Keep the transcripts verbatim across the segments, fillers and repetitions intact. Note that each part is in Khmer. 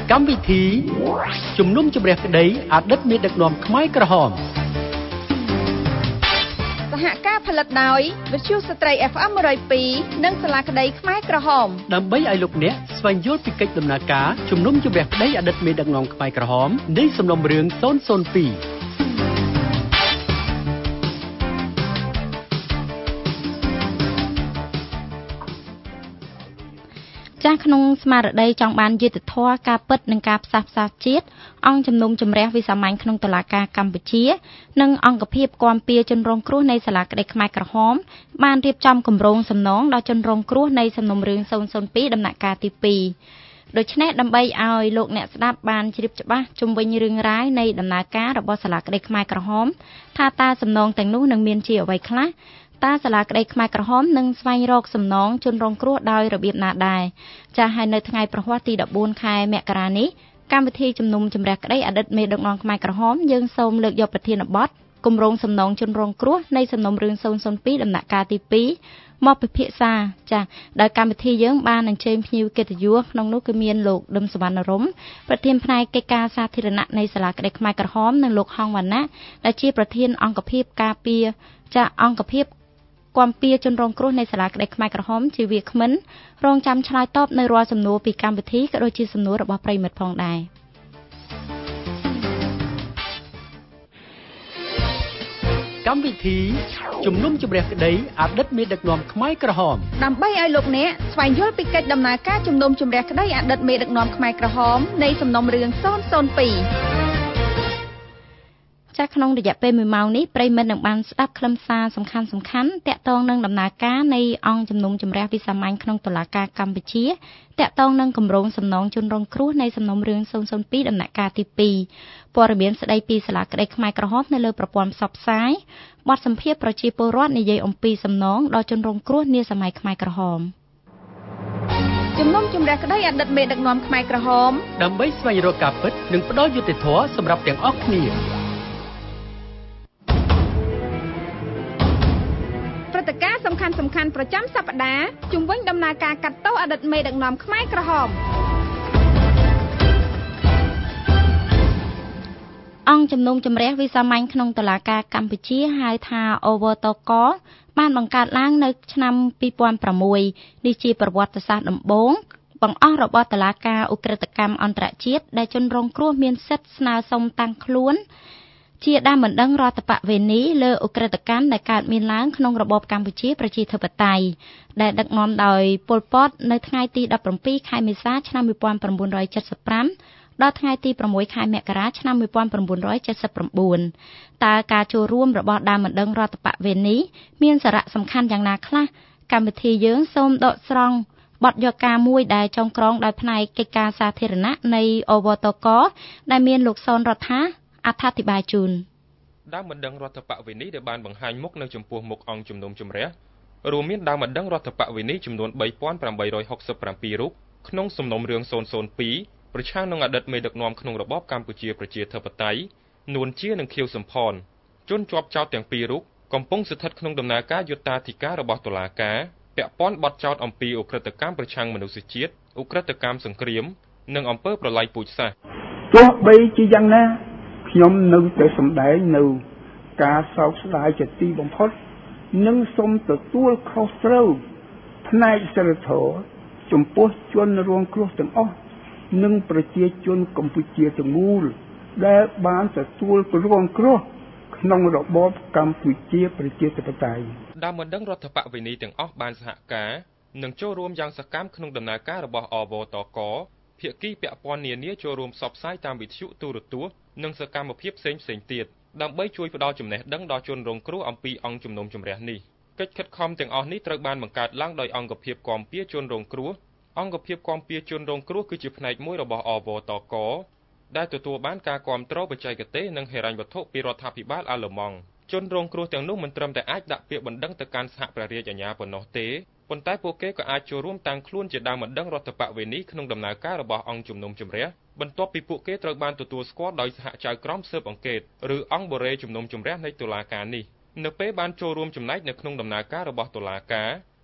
កម្មវិធីជំនុំជម្រះក្តីអតីតមេដឹកនាំខ្មែរក្រហមសហការផលិតដោយវិទ្យុស្ត្រី เอฟ เอ็ม one oh twoនិងសាលាក្តីខ្មែរក្រហមដើម្បីឲ្យលោកអ្នកស្វែងយល់ពីកិច្ចដំណើរការជំនុំជម្រះក្តីអតីតមេដឹកនាំខ្មែរក្រហមនៃសំណុំរឿងzero zero two ចាស់ក្នុងស្មារតីចង់បានយុត្តិធម៌ការពិតនិងការផ្សះផ្សាជាតិអង្គជំនុំជម្រះវិសាមញ្ញក្នុងតុលាការកម្ពុជានិងអង្គភាពគាំពៀជនរងគ្រោះនៃសាលាក្តីខ្មែរក្រហមបានរៀបចំគម្រោងសំណងដល់ជនរងគ្រោះនៃសំណុំរឿងzero zero twoដំណាក់កាលទីtwoដូច្នេះដើម្បីឲ្យលោកអ្នកស្ដាប់បានជ្រាបច្បាស់ជុំវិញរឿងរ៉ាវនៃដំណើរការរបស់សាលាក្តីខ្មែរក្រហមថាតើសំណងទាំងនោះនឹងមានជាអ្វីខ្លះតាសាលាក្តីខ្មែរក្រហមនឹងស្វែងរកសំណងជនរងគ្រោះដោយរបៀបណាដែរចាស់ហើយនៅថ្ងៃប្រហ័សទីfourteenខែមករានេះកម្មវិធីជំនុំជម្រះក្តីអតីតមេដឹកនាំខ្មែរក្រហមយើងសូមលើកយកប្រធានបទគម្រោងសំណងជនរងគ្រោះនៃសំណុំរឿងzero zero twoដំណាក់កាលទីtwoមកពិភាក្សាចាស់ដោយកម្មវិធីយើងបានអញ្ជើញភ្ញៀវកិត្តិយសក្នុងនោះគឺមានលោកដឹមសវណ្ណរមប្រធានផ្នែកកិច្ចការសាធារណៈនៃសាលាក្តីខ្មែរក្រហមនិងលោកហងវណ្ណៈដែលជាប្រធានអង្គភាពការពារចាស់អង្គភាពគាំពៀជនរងគ្រោះនៃសាលាក្តីខ្មែរក្រហមជាវាគ្មិនរងចាំឆ្លើយតបនៅរាល់សំណួរពីកម្មវិធីក៏ដូចជាសំណួររបស់ប្រិយមិត្តផងដែរកម្មវិធីជំនុំជម្រះក្តីអតីតមេដឹកនាំខ្មែរក្រហមដើម្បីឲ្យលោកអ្នកស្វែងយល់ពីកិច្ចដំណើរការជំនុំជម្រះក្តីអតីតមេដឹកនាំខ្មែរក្រហមនៃសំណុំរឿងzero zero two ចាស់ក្នុងរយៈពេលoneម៉ោងនេះប្រិយមិត្តនឹងបានស្ដាប់ខ្លឹមសារសំខាន់សំខាន់តាក់ទងនឹងដំណើរការនៃអង្គជំនុំជម្រះវិសាមញ្ញក្នុងតុលាការកម្ពុជាតាក់ទងនឹងគម្រោងសំណងជនរងគ្រោះនៃសំណុំរឿងzero zero twoដំណាក់កាលទីtwoព័ត៌មានស្ដីពីសាលាក្តីខ្មែរក្រហមនៅលើប្រព័ន្ធផ្សព្វផ្សាយបទសម្ភាសន៍ប្រជាពលរដ្ឋនិយាយអំពីសំណងដល់ជនរងគ្រោះនាសម័យខ្មែរក្រហមជំនុំជម្រះក្តីអតីតមេដឹកនាំខ្មែរក្រហមដើម្បីស្វែងរកការពិតនិងផ្ដល់យុត្តិធម៌សម្រាប់ទាំងអស់គ្នាព្រឹត្តិការណ៍សំខាន់សំខាន់ប្រចាំសប្តាហ៍ជុំវិញដំណើរការកាត់ទោសអតីតមេដឹកនាំខ្មែរក្រហមអង្គជំនុំជម្រះវិសាមញ្ញក្នុងតុលាការកម្ពុជាហៅថា អូ វ ត ក បានបង្កើតឡើងនៅឆ្នាំtwo thousand sixនេះជាប្រវត្តិសាស្ត្រដំបូងបង្អស់របស់តុលាការឧក្រិដ្ឋកម្មអន្តរជាតិដែលជនរងគ្រោះមានសិទ្ធិស្នើសុំតាំងខ្លួនជាដើមបណ្ដឹងរដ្ឋបវេនីលើឧក្រិដ្ឋកម្មដែលកើតមានឡើងក្នុងរបបកម្ពុជាប្រជាធិបតេយ្យដែលដឹកនាំដោយប៉ុល ពត នៅថ្ងៃទីseventeenខែមេសាឆ្នាំnineteen seventy-fiveដល់ថ្ងៃទីsixខែមករាឆ្នាំnineteen seventy-nineតើការចូលរួមរបស់ដើមបណ្ដឹងរដ្ឋបវេនីមានសារៈសំខាន់យ៉ាងណាខ្លះកម្មវិធីយើងសូមដកស្រង់បទយកការមួយដែលចងក្រងដោយផ្នែកកិច្ចការសាធារណៈនៃ អូ វ ត ក ដែលមានលោកសនរដ្ឋាអត្ថាធិប្បាយជូនដើមបណ្ដឹងរដ្ឋបវេនីដែលបានបង្ហាញមុខនៅចំពោះមុខអង្គជំនុំជម្រះរួមមានដើមបណ្ដឹងរដ្ឋបវេនីចំនួនthree thousand eight hundred sixty-sevenរូបក្នុងសំណុំរឿងzero zero twoប្រឆាំងនឹងអតីតមេដឹកនាំក្នុងរបបកម្ពុជាប្រជាធិបតេយ្យនួនជានិងខៀវសំផនជនជាប់ចោទទាំងពីររូបកំពុងស្ថិតក្នុងដំណើរការយុត្តាធិការរបស់តុលាការពាក់ព័ន្ធបទចោទអំពីឧក្រិដ្ឋកម្មប្រឆាំងមនុស្សជាតិឧក្រិដ្ឋកម្មសង្គ្រាមនិងអំពើប្រល័យពូជសាសន៍ទោះបីជាយ៉ាងណាខ្ញុំនៅតែសម្ដែងនៅការសោកស្ដាយជាទីបំផុតនិងសូមទទួលខុសត្រូវផ្នែកសិលធម៌ចំពោះជនរងគ្រោះទាំងអស់និងប្រជាជនកម្ពុជាទាំងមូលដែលបានទទួលរងគ្រោះក្នុងរបបកម្ពុជាប្រជាធិបតេយ្យដើមបណ្ដឹងរដ្ឋបវេនីទាំងអស់បានសហការនិងចូលរួមយ៉ាងសកម្មក្នុងដំណើរការរបស់ អូ វ ត ក ភាគីពាក់ព័ន្ធនានាចូលរួមផ្សព្វផ្សាយតាមវិទ្យុទូរទស្សន៍និងសកម្មភាពផ្សេងផ្សេងទៀតដើម្បីជួយផ្ដល់ចំណេះដឹងដល់ជនរងគ្រោះអំពីអង្គជំនុំជម្រះនេះកិច្ចខិតខំទាំងអស់នេះត្រូវបានបង្កើតឡើងដោយអង្គភាពគាំពៀជនរងគ្រោះអង្គភាពគាំពៀជនរងគ្រោះគឺជាផ្នែកមួយរបស់ អូ វ ត ក ដែលទទួលបានការគាំទ្របច្ចេកទេសនិងហិរញ្ញវត្ថុពីរដ្ឋាភិបាលអាល្លឺម៉ង់ជនរងគ្រោះទាំងនោះមិនត្រឹមតែអាចដាក់ពាក្យបណ្ដឹងទៅកាន់សហព្រះរាជអាជ្ញាប៉ុណ្ណោះទេប៉ុន្តែពួកគេក៏អាចចូលរួមតាំងខ្លួនជាដើមបណ្ដឹងរដ្ឋបវេនីក្នុងដំណើរការរបស់អង្គជំនុំជម្រះបន្ទាប់ពីពួកគេត្រូវបានទទួលស្គាល់ដោយសហចៅក្រមស៊ើបអង្កេតឬអង្គបូរេជំនុំជម្រះនៃតុលាការនេះនៅពេលបានចូលរួមចំណែកនៅក្នុងដំណើរការរបស់តុលាការ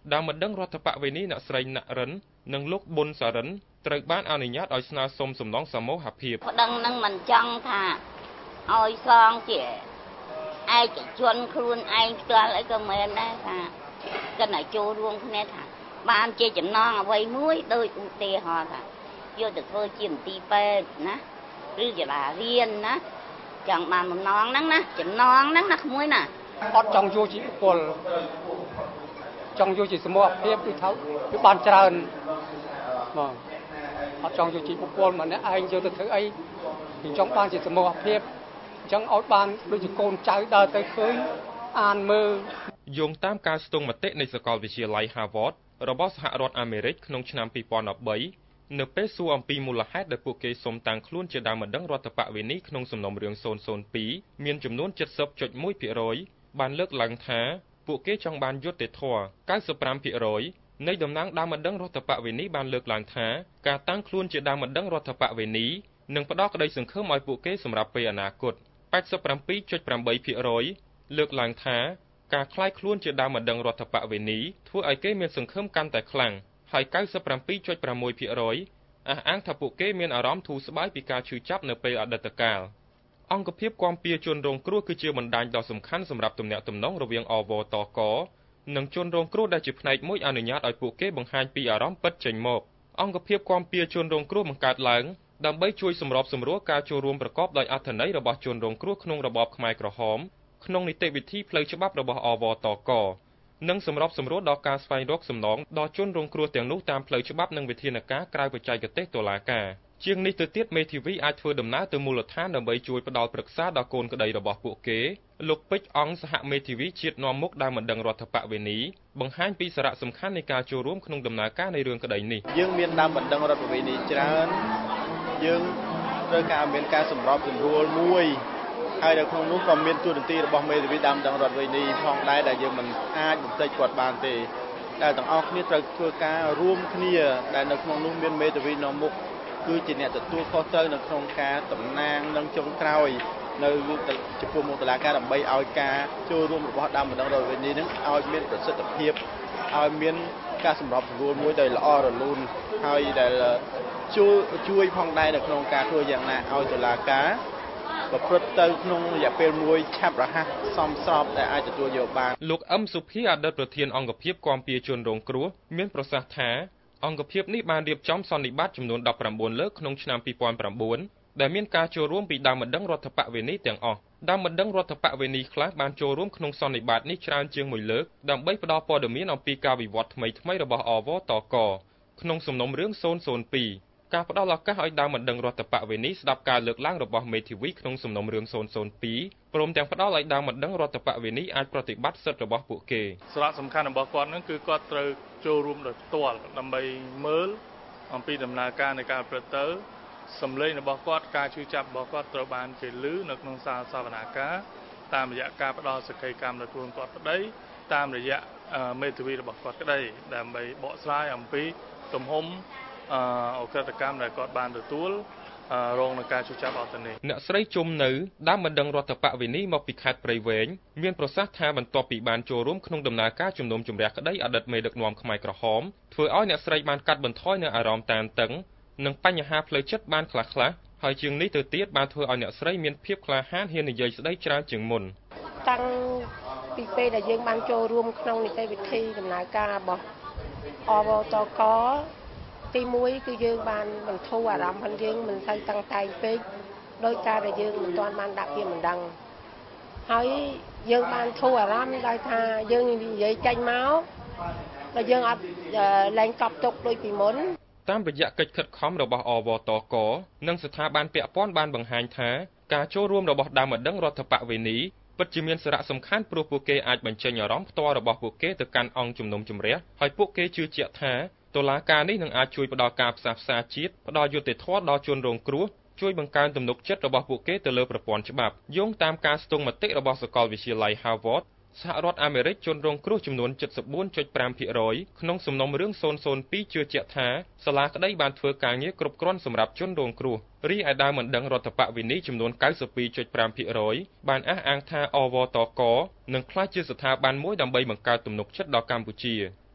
ដើមបណ្ដឹងរដ្ឋបវេនីអ្នកស្រីណរិននិងលោកប៊ុនសារិនត្រូវបានអនុញ្ញាតឲ្យស្នើសុំសំណងសមូហភាពបណ្ដឹងនឹងមិនចង់ថាឲ្យសងជាឯកជនខ្លួនឯងផ្ទាល់អីក៏មិនដែរថាគិតឲ្យចូលរួមគ្នាថាបានជាចំណងអ្វីមួយដោយឧទាហរណ៍ថាយកទៅធ្វើជាមន្ទីរពេទ្យណាឬសាលារៀនណាចង់បានបំណងហ្នឹងណាចំណងហ្នឹងណាក្មួយណាអត់ចង់យកជាបុគ្គលចង់យកជាសមូហភាពគឺថាគឺបានច្រើនបងអត់ចង់យកជាបុគ្គលម្នាក់ឯងយកទៅធ្វើអីគឺចង់បានជាសមូហភាពអញ្ចឹងឲ្យបានដូចជាកូនចៅដើរទៅឃើញអានមើលយោងតាមការស្ទង់មតិនៃសាកលវិទ្យាល័យ Harvard របស់សហរដ្ឋអាមេរិកក្នុងឆ្នាំពីរពាន់ដប់បីនៅពេលសួរអំពីមូលហេតុដែលពួកគេសុំតាំងខ្លួនជាដើមបណ្ដឹងរដ្ឋបវេនីក្នុងសំណុំរឿងศูนย์ศูนย์ពីរមានចំនួន เจ็ดสิบจุดหนึ่งភាគរយ បានលើកឡើងថាពួកគេចង់បានយុត្តិធម៌ 九十五ភាគរយ នៃតំណាងដើមបណ្ដឹងរដ្ឋបវេនីបានលើកឡើងថាការតាំងខ្លួនជាដើមបណ្ដឹងរដ្ឋបវេនីនឹងផ្ដល់ក្តីសង្ឃឹមឲ្យពួកគេសម្រាប់ពេលអនាគត แปดสิบเจ็ดจุดแปดភាគរយ លើកឡើងថាការคล้ายខ្លួនជាដើមបណ្ដឹងរដ្ឋបវេនីធ្វើឲ្យគេមានសង្ឃឹមកាន់តែខ្លាំងហើយ 九十七จุดหกភាគរយ អះអាងថាពួកគេមានអារម្មណ៍ធូរស្បើយពីការឈឺចាប់នៅពេលអតីតកាលអង្គភាពគាំពារជនរងគ្រោះគឺជាបណ្ដាញដ៏សំខាន់សម្រាប់ទំនាក់ទំនងរវាងអវតកនិងជនរងគ្រោះដែលជាផ្នែកមួយអនុញ្ញាតឲ្យពួកគេបង្ហាញពីអារម្មណ៍ពិតចេញមកអង្គភាពគាំពារជនរងគ្រោះបង្កើតឡើងដើម្បីជួយសម្របសម្រួលការចូលរួមប្រកបដោយអត្ថន័យរបស់ជនរងគ្រោះក្នុងរបបខ្មែរក្រហមក្នុងនីតិវិធីផ្លូវច្បាប់របស់អវតកនិងសម្របសម្រួលដល់ការស្វែងរកសំណងដល់ជនរងគ្រោះទាំងនោះតាមផ្លូវច្បាប់និងវិធានការក្រៅបច្ចេកទេសតុលាការជាងនេះទៅទៀតមេធាវីអាចធ្វើដំណើរទៅមូលដ្ឋានដើម្បីជួយផ្ដល់ប្រឹក្សាដល់កូនក្តីរបស់ពួកគេលោកពេជ្រអង្គសហមេធាវីជាតិនាំមុខដើមបណ្ដឹងរដ្ឋបវេនីបង្ហាញពីសារៈសំខាន់នៃការចូលរួមក្នុងដំណើរការនៃរឿងក្តីនេះយើងមានដើមបណ្ដឹងរដ្ឋបវេនីច្រើនយើងត្រូវការមានការសម្របសម្រួលមួយហើយនៅក្នុងនោះក៏មានទូរនទីរបស់មេធាវីដើមដឹងរដ្ឋវេនីផងដែរដែលយើងមិនអាចបំពេញគាត់បានទេតែទាំងអស់គ្នាត្រូវធ្វើការរួមគ្នាដែលនៅក្នុងនោះមានមេធាវីនាំមុខគឺជាអ្នកទទួលខុសត្រូវនៅក្នុងការតំណាងនិងចុងក្រោយនៅចំពោះមុខតុលាការដើម្បីឲ្យការចូលរួមរបស់ដើមបណ្ដឹងរដ្ឋវេនីនឹងឲ្យមានប្រសិទ្ធភាពឲ្យមានការសម្របសម្រួលមួយដែលល្អរលូនហើយដែលជួយជួយផងដែរនៅក្នុងការធ្វើយ៉ាងណាឲ្យតុលាការប្រព្រឹត្តទៅក្នុងរយៈពេលមួយឆាប់រហ័សសមស្របដែលអាចទទួលយកបានលោកអឹមសុភីអតីតប្រធានអង្គភាពគាំពារជនរងគ្រោះមានប្រសាសន៍ថាអង្គភាពនេះបានរៀបចំសន្និបាតចំនួនដប់ប្រាំបួនលើកក្នុងឆ្នាំពីរពាន់ប្រាំបួនដែលមានការចូលរួមពីដើមបណ្ដឹងរដ្ឋបវេនីទាំងអស់ដើមបណ្ដឹងរដ្ឋបវេនីខ្លះបានចូលរួមក្នុងសន្និបាតនេះច្រើនជាងមួយលើកដើម្បីផ្ដល់ព័ត៌មានអំពីការវិវត្តថ្មីៗរបស់អវតកក្នុងសំណុំរឿងศูนย์ศูนย์ពីរការផ្ដល់ឱកាសឲ្យដើមបណ្ដឹងរដ្ឋបវេនីស្ដាប់ការលើកឡើងរបស់មេធាវីក្នុងសំណុំរឿងศูนย์ศูนย์ពីរព្រមទាំងផ្ដល់ឲ្យដើមបណ្ដឹងរដ្ឋបវេនីអាចប្រតិបត្តិសិទ្ធិរបស់ពួកគេសារៈសំខាន់របស់គាត់នឹងគឺគាត់ត្រូវចូលរួមដោយផ្ទាល់ដើម្បីមើលអំពីដំណើរការនៃការប្រព្រឹត្តទៅសម្លេងរបស់គាត់ការជឿចាប់របស់គាត់ត្រូវបានគេឮនៅក្នុងសាលសវនាការតាមរយៈការផ្ដល់សក្ខីកម្មដល់ខ្លួនគាត់ក្តីតាមរយៈមេធាវីរបស់គាត់ក្តីដើម្បីបកស្រាយអំពីទំហំអក្រិតកម្មដែលគាត់បានទទួលរងនឹងការជួបចាប់អត់ទៅនេះអ្នកស្រីជុំនៅដើមបណ្ដឹងរដ្ឋបវេនីមកពីខេត្តព្រៃវែងមានប្រសាសន៍ថាបន្ទាប់ពីបានចូលរួមក្នុងដំណើរការជំនុំជម្រះក្តីអតីតមេដឹកនាំខ្មែរក្រហមធ្វើឲ្យអ្នកស្រីបានកាត់បន្ថយនូវអារម្មណ៍តានតឹងនិងបញ្ហាផ្លូវចិត្តបានខ្លះខ្លះហើយជាងនេះទៅទៀតបានធ្វើឲ្យអ្នកស្រីមានភាពក្លាហានហ៊ាននិយាយស្តីច្រើនជាងមុនតាំងពីពេលដែលយើងបានចូលរួមក្នុងនីតិវិធីដំណើរការរបស់អវតកទីមួយគឺយើងបានបន្ធូរអារម្មណ៍របស់យើងមិនសូវតឹងតែងពេកដោយការដែលយើងមិនទាន់បានដាក់ពាក្យបណ្ដឹងហើយយើងបានធូរអារម្មណ៍ដោយថាយើងនិយាយចេញមកហើយយើងអត់លែងកប់ទុកដូចពីមុនតាមរយៈកិច្ចខិតខំរបស់អវតកនិងស្ថាប័នពាក់ព័ន្ធបានបង្ហាញថាការចូលរួមរបស់ដើមបណ្ដឹងរដ្ឋបវេនីពិតជាមានសារៈសំខាន់ព្រោះពួកគេអាចបញ្ចេញអារម្មណ៍ផ្ទាល់របស់ពួកគេទៅកាន់អង្គជំនុំជម្រះហើយពួកគេជឿជាក់ថាតុលាការនេះនឹងអាចជួយផ្ដល់ការផ្សះផ្សាជាតិផ្ដល់យុត្តិធម៌ដល់ជនរងគ្រោះជួយបង្កើនទំនុកចិត្តរបស់ពួកគេទៅលើប្រព័ន្ធច្បាប់យោងតាមការស្ទង់មតិរបស់សាកលវិទ្យាល័យ Harvard សហរដ្ឋអាមេរិកជនរងគ្រោះចំនួន เจ็ดสิบสี่จุดห้าភាគរយ ក្នុងសំណុំរឿងศูนย์ศูนย์ពីរជឿជាក់ថាសាលាក្តីបានធ្វើការងារគ្រប់គ្រាន់សម្រាប់ជនរងគ្រោះរីឯដើមបណ្ដឹងរដ្ឋបវេនីចំនួន 九十二จุดห้าភាគរយ បានអះអាងថាអវតកនឹងក្លាយជាស្ថាប័នមួយដើម្បីបង្កើតទំនុកចិត្តដល់កម្ពុជា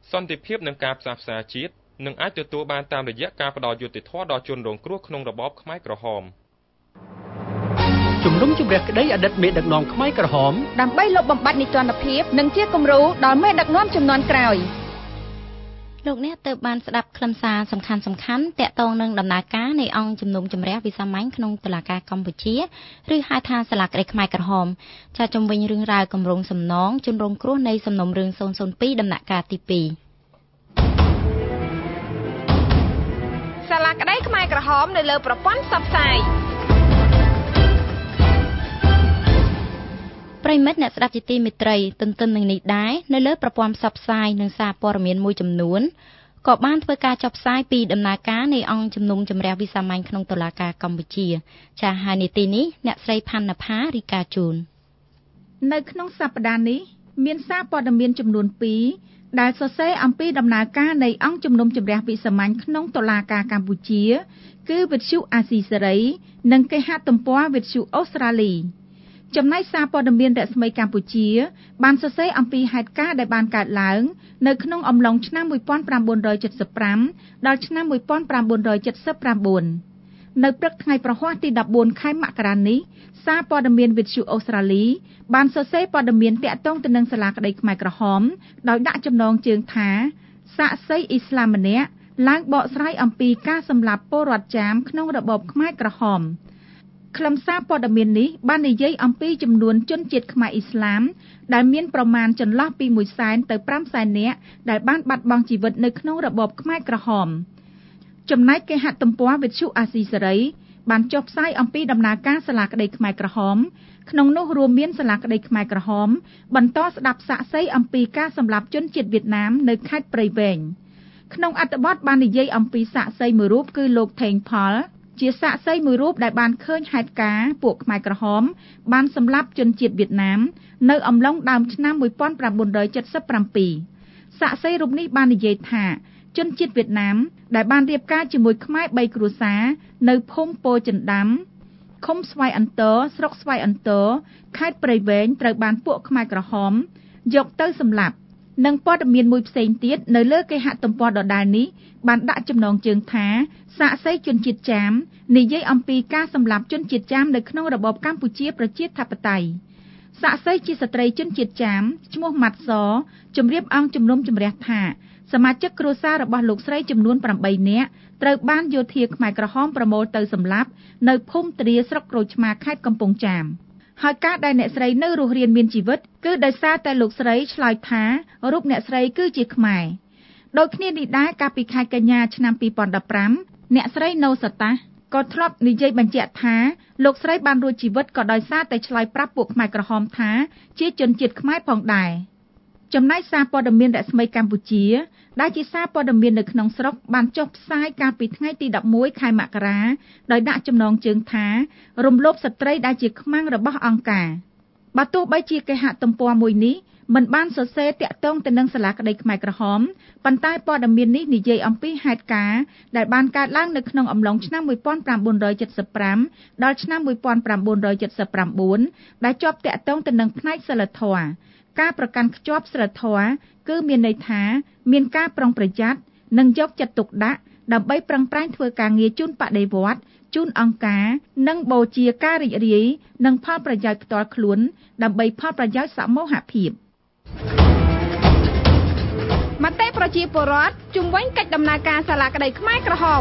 សន្តិភាពនិងការផ្សះផ្សាជាតិនឹងអាចទទួលបានតាមរយៈការផ្ដល់យុត្តិធម៌ដល់ជនរងគ្រោះក្នុងរបបខ្មែរក្រហមជំនុំជម្រះក្តីអតីតមេដឹកនាំខ្មែរក្រហមដើម្បីលុបបំបាត់នីតិរដ្ឋភាពនិងជាគំរូដល់មេដឹកនាំជំនាន់ក្រោយលោកអ្នកទើបបានស្ដាប់ខ្លឹមសារសំខាន់សំខាន់តាក់ទងនឹងដំណើរការនៃអង្គជំនុំជម្រះវិសាមញ្ញក្នុងតុលាការកម្ពុជាឬហៅថាសាលាក្តីខ្មែរក្រហមចាជំវិញរឿងរ៉ាវគម្រោងសំណងជនរងគ្រោះនៃសំណុំរឿងศูนย์ ศูนย์ ពីរដំណាក់កាលទីពីរសាលាក្តីខ្មែរក្រហមនៅលើប្រព័ន្ធផ្សព្វផ្សាយប្រិមិត្តអ្នកស្ដាប់ជាទីមេត្រីទន្ទឹមនឹងនេះដែរនៅលើប្រព័ន្ធផ្សព្វផ្សាយនិងសារព័ត៌មានមួយចំនួនក៏បានធ្វើការចុះផ្សាយពីដំណើរការនៃអង្គជំនុំជម្រះវិសាមញ្ញក្នុងតុលាការកម្ពុជាចាហើយនីតិនេះអ្នកស្រីផាន់ណផារីកាជូននៅក្នុងសប្តាហ៍នេះមានសារព័ត៌មានចំនួនពីរដែលសរសេរអំពីដំណើរការនៃអង្គជំនុំជម្រះវិសាមញ្ញក្នុងតុលាការកម្ពុជាគឺវិទ្យុអាស៊ីសេរីនិងគេហទំព័រវិទ្យុអូស្ត្រាលីចំណែកសារព័ត៌មានរស្មីកម្ពុជាបានសរសេរអំពីហេតុការណ៍ដែលបានកើតឡើងនៅក្នុងអំឡុងឆ្នាំmột nghìn chín trăm bảy mươi lămដល់ឆ្នាំmột nghìn chín trăm bảy mươi chínនៅព្រឹកថ្ងៃប្រហ័សទីដប់បួនខែមករានេះសារព័ត៌មានវិទ្យុអូស្ត្រាលីបានសរសេរព័ត៌មានតាក់ទងទៅនឹងសាលាក្តីខ្មែរក្រហមដោយដាក់ចំណងជើងថាសាក្សីអ៊ីស្លាមម្នាក់ឡើងបកស្រាយអំពីការសម្លាប់ពលរដ្ឋចាមក្នុងរបបខ្មែរក្រហមខ្លឹមសារព័ត៌មាននេះបាននិយាយអំពីចំនួនជនជាតិខ្មែរអ៊ីស្លាមដែលមានប្រមាណចន្លោះពីមួយសែនទៅប្រាំសែននាក់ដែលបានបាត់បង់ជីវិតនៅក្នុងរបបខ្មែរក្រហមចំណែកគេហទំព័រវិទ្យុអាស៊ីសេរីបានចុះផ្សាយអំពីដំណើរការសាលាក្តីខ្មែរក្រហមក្នុងនោះរួមមានសាលាក្តីខ្មែរក្រហមបន្តស្ដាប់សាក្សីអំពីការសម្លាប់ជនជាតិវៀតណាមនៅខេត្តព្រៃវែងក្នុងអត្ថបទបាននិយាយអំពីសាក្សីមួយរូបគឺលោកថេងផលជាសាក្សីមួយរូបដែលបានឃើញហេតុការណ៍ពួកខ្មែរក្រហមបានសម្លាប់ជនជាតិវៀតណាមនៅអំឡុងដើមឆ្នាំmột nghìn chín trăm bảy mươi bảyសាក្សីរូបនេះបាននិយាយថាជនជាតិវៀតណាមដែលបានរៀបការជាមួយខ្មែរបីគ្រួសារនៅភូមិពោចិនដាំឃុំស្វាយអន្តរស្រុកស្វាយអន្តរខេត្តព្រៃវែងត្រូវបានពួកខ្មែរក្រហមយកទៅសម្លាប់និងព័ត៌មានមួយផ្សេងទៀតនៅលើគេហទំព័រដដែលនេះបានដាក់ចំណងជើងថាសាក្សីជនជាតិចាមនិយាយអំពីការសម្លាប់ជនជាតិចាមនៅក្នុងរបបកម្ពុជាប្រជាធិបតេយ្យសាក្សីជាស្ត្រីជនជាតិចាមឈ្មោះម៉ាត់សជម្រាបអង្គជំនុំជម្រះថាសមាជិកគ្រួសាររបស់លោកស្រីចំនួនប្រាំបីនាក់ត្រូវបានយោធាខ្មែរក្រហមប្រមូលទៅសម្លាប់នៅភូមិទ្រាស្រុកក្រូចឆ្មាខេត្តកំពង់ចាមហើយការដែលអ្នកស្រីនៅរស់រានមានជីវិតគឺដោយសារតែលោកស្រីឆ្លើយថារូបអ្នកស្រីគឺជាខ្មែរដូចគ្នានេះដែរកាលពីខែកញ្ញាឆ្នាំពីរពាន់ដប់ប្រាំអ្នកស្រីណូសាតាក៏ធ្លាប់និយាយបញ្ជាក់ថាលោកស្រីបានរួចជីវិតក៏ដោយសារតែឆ្លើយប្រាប់ពួកខ្មែរក្រហមថាជាជនជាតិខ្មែរផងដែរចំណែកសារព័ត៌មានរស្មីកម្ពុជាដែលជាសារព័ត៌មាននៅក្នុងស្រុកបានចុះផ្សាយកាលពីថ្ងៃទីដប់មួយខែមករាដោយដាក់ចំណងជើងថារំលោភស្ត្រីដែលជាខ្មាំងរបស់អង្គការបើទោះបីជាគេហទំព័រមួយនេះមិនបានសរសេរតាក់ទងទៅនឹងសាលាក្តីខ្មែរក្រហមប៉ុន្តែព័ត៌មាននេះនិយាយអំពីហេតុការណ៍ដែលបានកើតឡើងនៅក្នុងអំឡុងឆ្នាំmột nghìn chín trăm bảy mươi lămដល់ឆ្នាំmột nghìn chín trăm bảy mươi chínដែលជាប់តាក់ទងទៅនឹងផ្នែកសិលធម៌ការប្រកាន់ខ្ជាប់សិលធម៌គឺមានន័យថាមានការប្រុងប្រយ័ត្ននិងយកចិត្តទុកដាក់ដើម្បីប្រឹងប្រែងធ្វើការងារជូនបដិវត្តន៍ជូនអង្គការនិងបូជាការរីករាយនិងផលប្រយោជន៍ផ្ទាល់ខ្លួនដើម្បីផលប្រយោជន៍សមូហភាពមតិប្រជាពលរដ្ឋជំវិញកិច្ចដំណើរការសាលាក្តីខ្មែរក្រហម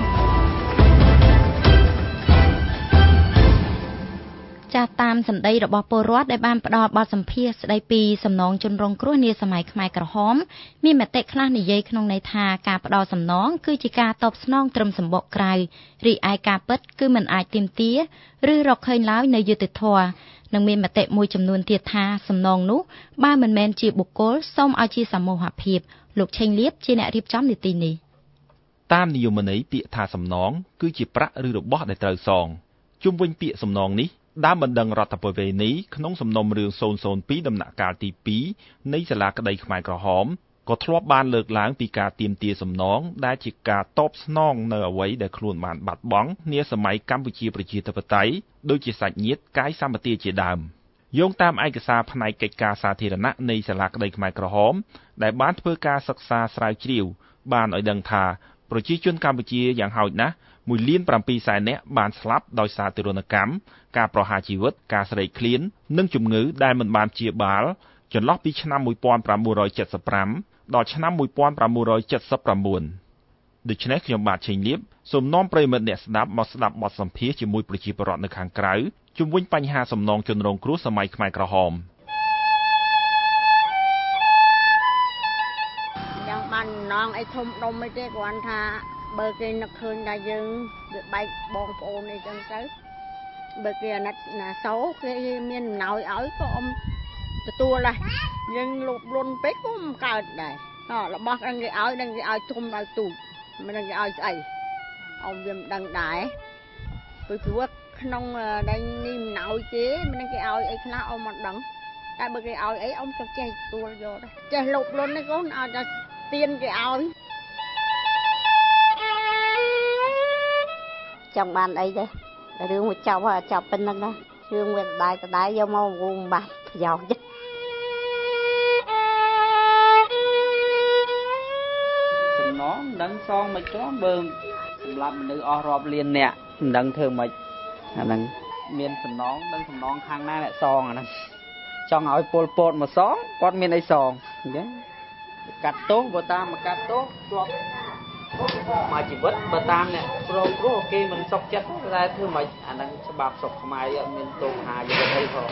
ចាស់តាមសម្ដីរបស់ពលរដ្ឋដែលបានផ្ដល់បទសម្ភាសន៍ស្ដីពីសំណងជនរងគ្រោះនាសម័យខ្មែរក្រហមមានមតិខ្លះនិយាយក្នុងន័យថាការផ្ដល់សំណងគឺជាការតបស្នងត្រឹមសម្បុកក្រៅរីឯការពិតគឺមិនអាចទាមទារឬរកឃើញឡើយនៅយុត្តិធម៌និងមានមតិមួយចំនួនទៀតថាសំណងនោះបើមិនមែនជាបុគ្គលសូមឲ្យជាសមូហភាពលោកឆេងលៀបជាអ្នករៀបចំនីតិនេះតាមនិយមន័យពាក្យថាសំណងគឺជាប្រាក់ឬរបស់ដែលត្រូវសងជុំវិញពាក្យសំណងនេះដើមបណ្ដឹងរដ្ឋប្បវេណីក្នុងសំណុំរឿងศูนย์ ศูนย์ ពីរដំណាក់កាលទីពីរនៃសាលាក្តីខ្មែរក្រហមក៏ធ្លាប់បានលើកឡើងពីការទាមទារសំណងដែលជាការតបស្នងនៅអ្វីដែលខ្លួនបានបាត់បង់នាសម័យកម្ពុជាប្រជាធិបតេយ្យដូចជាសាច់ញាតិកាយសម្បទាជាដើមយោងតាមឯកសារផ្នែកកិច្ចការសាធារណៈនៃសាលាក្តីខ្មែរក្រហមដែលបានធ្វើការសិក្សាស្រាវជ្រាវបានឲ្យដឹងថាប្រជាជនកម្ពុជាយ៉ាងហោចណាស់មួយលានប្រាំពីរសែននាក់បានស្លាប់ដោយសារទារុណកម្មការប្រហារជីវិតការស្រេកឃ្លាននិងជំងឺដែលមិនបានព្យាបាលចន្លោះពីឆ្នាំmột nghìn chín trăm七mươi lămដល់ឆ្នាំmột nghìn chín trăm七mươi chínដូច្នេះខ្ញុំបាទឆេងលៀបសូមនាំប្រិយមិត្តអ្នកស្ដាប់មកស្ដាប់បទសម្ភាសន៍ជាមួយប្រជាពលរដ្ឋនៅខាងក្រៅជុំវិញបញ្ហាសំណងជនរងគ្រោះសម័យខ្មែរក្រហមយ៉ាងបានណងអីធំដុំអីទេគ្រាន់ថាបើគេនឹកឃើញថាយើងវាបែកបងប្អូនអីចឹងទៅបើគេអាណិតណាសោគេមានអំណោយឲ្យក៏អ៊ំទទួលដែរយើងលូបលុនពេកក៏មិនកើតដែររបស់ដឹងគេឲ្យដឹងគេឲ្យធំឲ្យទូចមិនដឹងគេឲ្យស្អីអ៊ំវាមិនដឹងដែរពីព្រោះក្នុងដែលនេះអំណោយគេមិនដឹងគេឲ្យអីខ្លះអ៊ំមិនដឹងតែបើគេឲ្យអីអ៊ំក៏ចេះទទួលយកដែរចេះលូបលុននេះកូនឲ្យតែទៀនគេឲ្យចង់បានអីទេរឿងមកចាប់ចាប់ប៉ុណ្្នឹងណារឿងវាដដែលដដែលយកមកវងបាត់ប្រយោជន៍សំណងមិនដឹងសងមិនទាន់បើសម្រាប់មនុស្សអស់រាប់លានអ្នកមិនដឹងធ្វើម៉េចអាហ្នឹងមានសំណងដឹងសំណងខាងណាអ្នកសងអាហ្នឹងចង់ឲ្យពលពតមកសងគាត់មានអីសងអញ្ចឹងកាត់ទោសបើតាមមកកាត់ទោសជាប់មកជីវិតបើតាមអ្នកប្រងព្រោះគេមិនសុខចិត្តតែធ្វើម៉េចអាហ្នឹងច្បាប់សុខខ្មែរអត់មានទោសហាជីវិតអីផង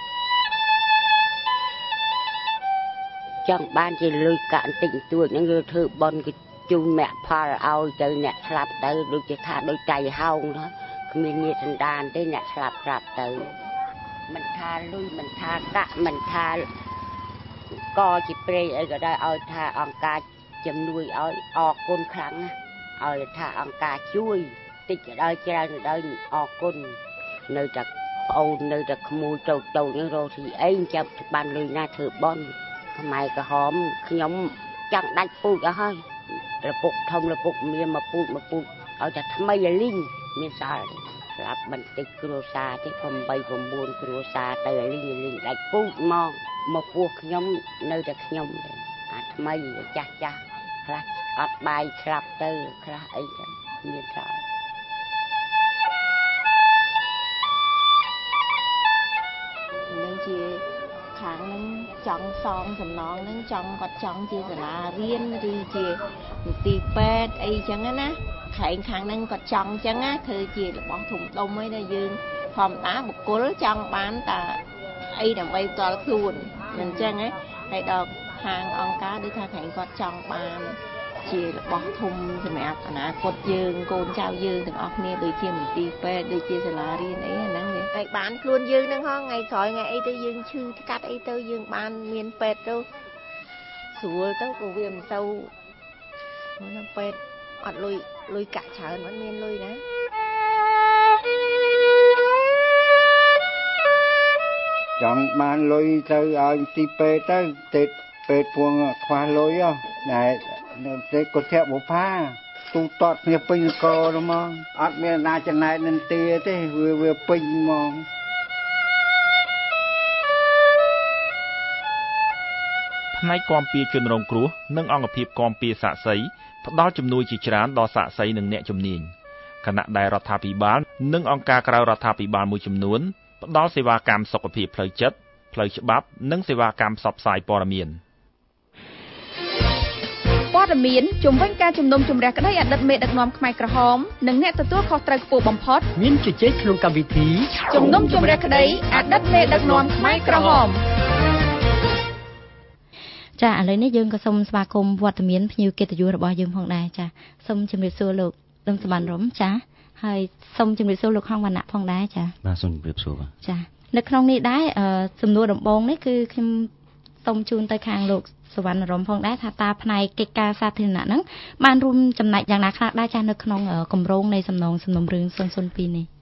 ចង់បានជាលុយកាក់បន្តិចបន្តួចហ្នឹងគឺធ្វើបន់គឺជូនមគ្គផលឲ្យទៅអ្នកស្លាប់ទៅដូចជាថាដូចចៃហោងទៅគ្មានញាតិសន្តានទេអ្នកស្លាប់ស្លាប់ទៅមិនថាលុយមិនថាកាក់មិនថាកជាព្រៃអីក៏ដោយឲ្យថាអង្គការជំនួយឲ្យអរគុណខ្លាំងណាឲ្យថាអង្គការជួយតិចក៏ដោយច្រើនក៏ដោយអរគុណនៅតែប្អូននៅតែក្មួយតូចតូចហ្នឹងរស់ទីអីចាំបានលុយណាធ្វើបន់ខ្មែរក្រហមខ្ញុំចង់ដាច់ពូជអស់ហើយរពុកធំរពុកមានមកពូជមកពូជឲ្យតែថ្មីឲ្យលីងមានសល់ស្លាប់បន្តិចគ្រួសារទេ8 9គ្រួសារទៅឲ្យលីងលីងដាច់ពូជមកមកពោះខ្ញុំនៅតែខ្ញុំអាថ្មីចាស់ចាស់ខ្លះអត់បាយស្លាប់ទៅខ្លះអីទៅមានសល់នឹងជាខាងនឹងចង់សងសំណងនឹងចង់គាត់ចង់ជាសាលារៀនឬជាមន្ទីរពេទ្យអីចឹងណាខែងខាងនឹងគាត់ចង់ចឹងណាធ្វើជារបស់ធំដុំអីដែលយើងធម្មតាបុគ្គលចង់បានតែអីដើម្បីផ្ទាល់ខ្លួនអញ្ចឹងហ៎ហើយដល់ខាងអង្គការដូចថាខែងគាត់ចង់បានជារបស់ធំសម្រាប់អនាគតយើងកូនចៅយើងទាំងអស់គ្នាដូចជាមន្ទីរពេទ្យដូចជាសាលារៀនអីហ្នឹងហើយបានខ្លួនយើងហ្នឹងហ៎ថ្ងៃក្រោយថ្ងៃអីទៅយើងឈឺកាត់អីទៅយើងបានមានពេទ្យទៅស្រួលទៅក៏វាមិនទៅណាពេទ្យអត់លុយលុយកាក់ច្រើនមិនមានលុយណាចង់បានលុយទៅឲ្យទីពេទ្យទៅទេពេទ្យពួងខ្វះលុយហ៎តែទេក៏ធាក់បុផាទូតតគ្នាពេញកោហ្មងអត់មានណាចំណែកនឹងទាទេវាវាពេញហ្មងផ្នែកគាំពារជនរងគ្រោះនិងអង្គភាពគាំពារសាក្សីផ្ដល់ជំនួយជាច្រើនដល់សាក្សីនិងអ្នកជំនាញខណៈដែលរដ្ឋាភិបាលនិងអង្គការក្រៅរដ្ឋាភិបាលមួយចំនួនផ្ដល់សេវាកម្មសុខភាពផ្លូវចិត្តផ្លូវច្បាប់និងសេវាកម្មផ្សព្វផ្សាយព័ត៌មានព័ត៌មានជំវិញការជំនុំជម្រះក្តីអតីតមេដឹកនាំខ្មែរក្រហមនិងអ្នកទទួលខុសត្រូវខ្ពស់បំផុតមានជជែកក្នុងកម្មវិធីជំនុំជម្រះក្តីអតីតមេដឹកនាំខ្មែរក្រហមចាឥឡូវនេះយើងក៏សូមស្វាគមន៍វត្តមានភ្ញៀវកិត្តិយសរបស់យើងផងដែរចាសូមជម្រាបសួរលោកដឹមសបានរំចាហើយសូមជម្រាបសួរលោកហងវណ្ណៈផងដែរចាបាទសូមជម្រាបសួរបាទចានៅក្នុងនេះដែរសំណួរដំបូងនេះគឺខ្ញុំសូមជូនទៅខាងលោកសវណ្ណរំផងដែរថាតើផ្នែកកិច្ចការសាធារណៈហ្នឹងបានរួមចំណែកយ៉ាងណាខ្លះដែរចាស់នៅក្នុងគម្រោងនៃសំណងសំណុំរឿងศูนย์ศูนย์ពីរនេះ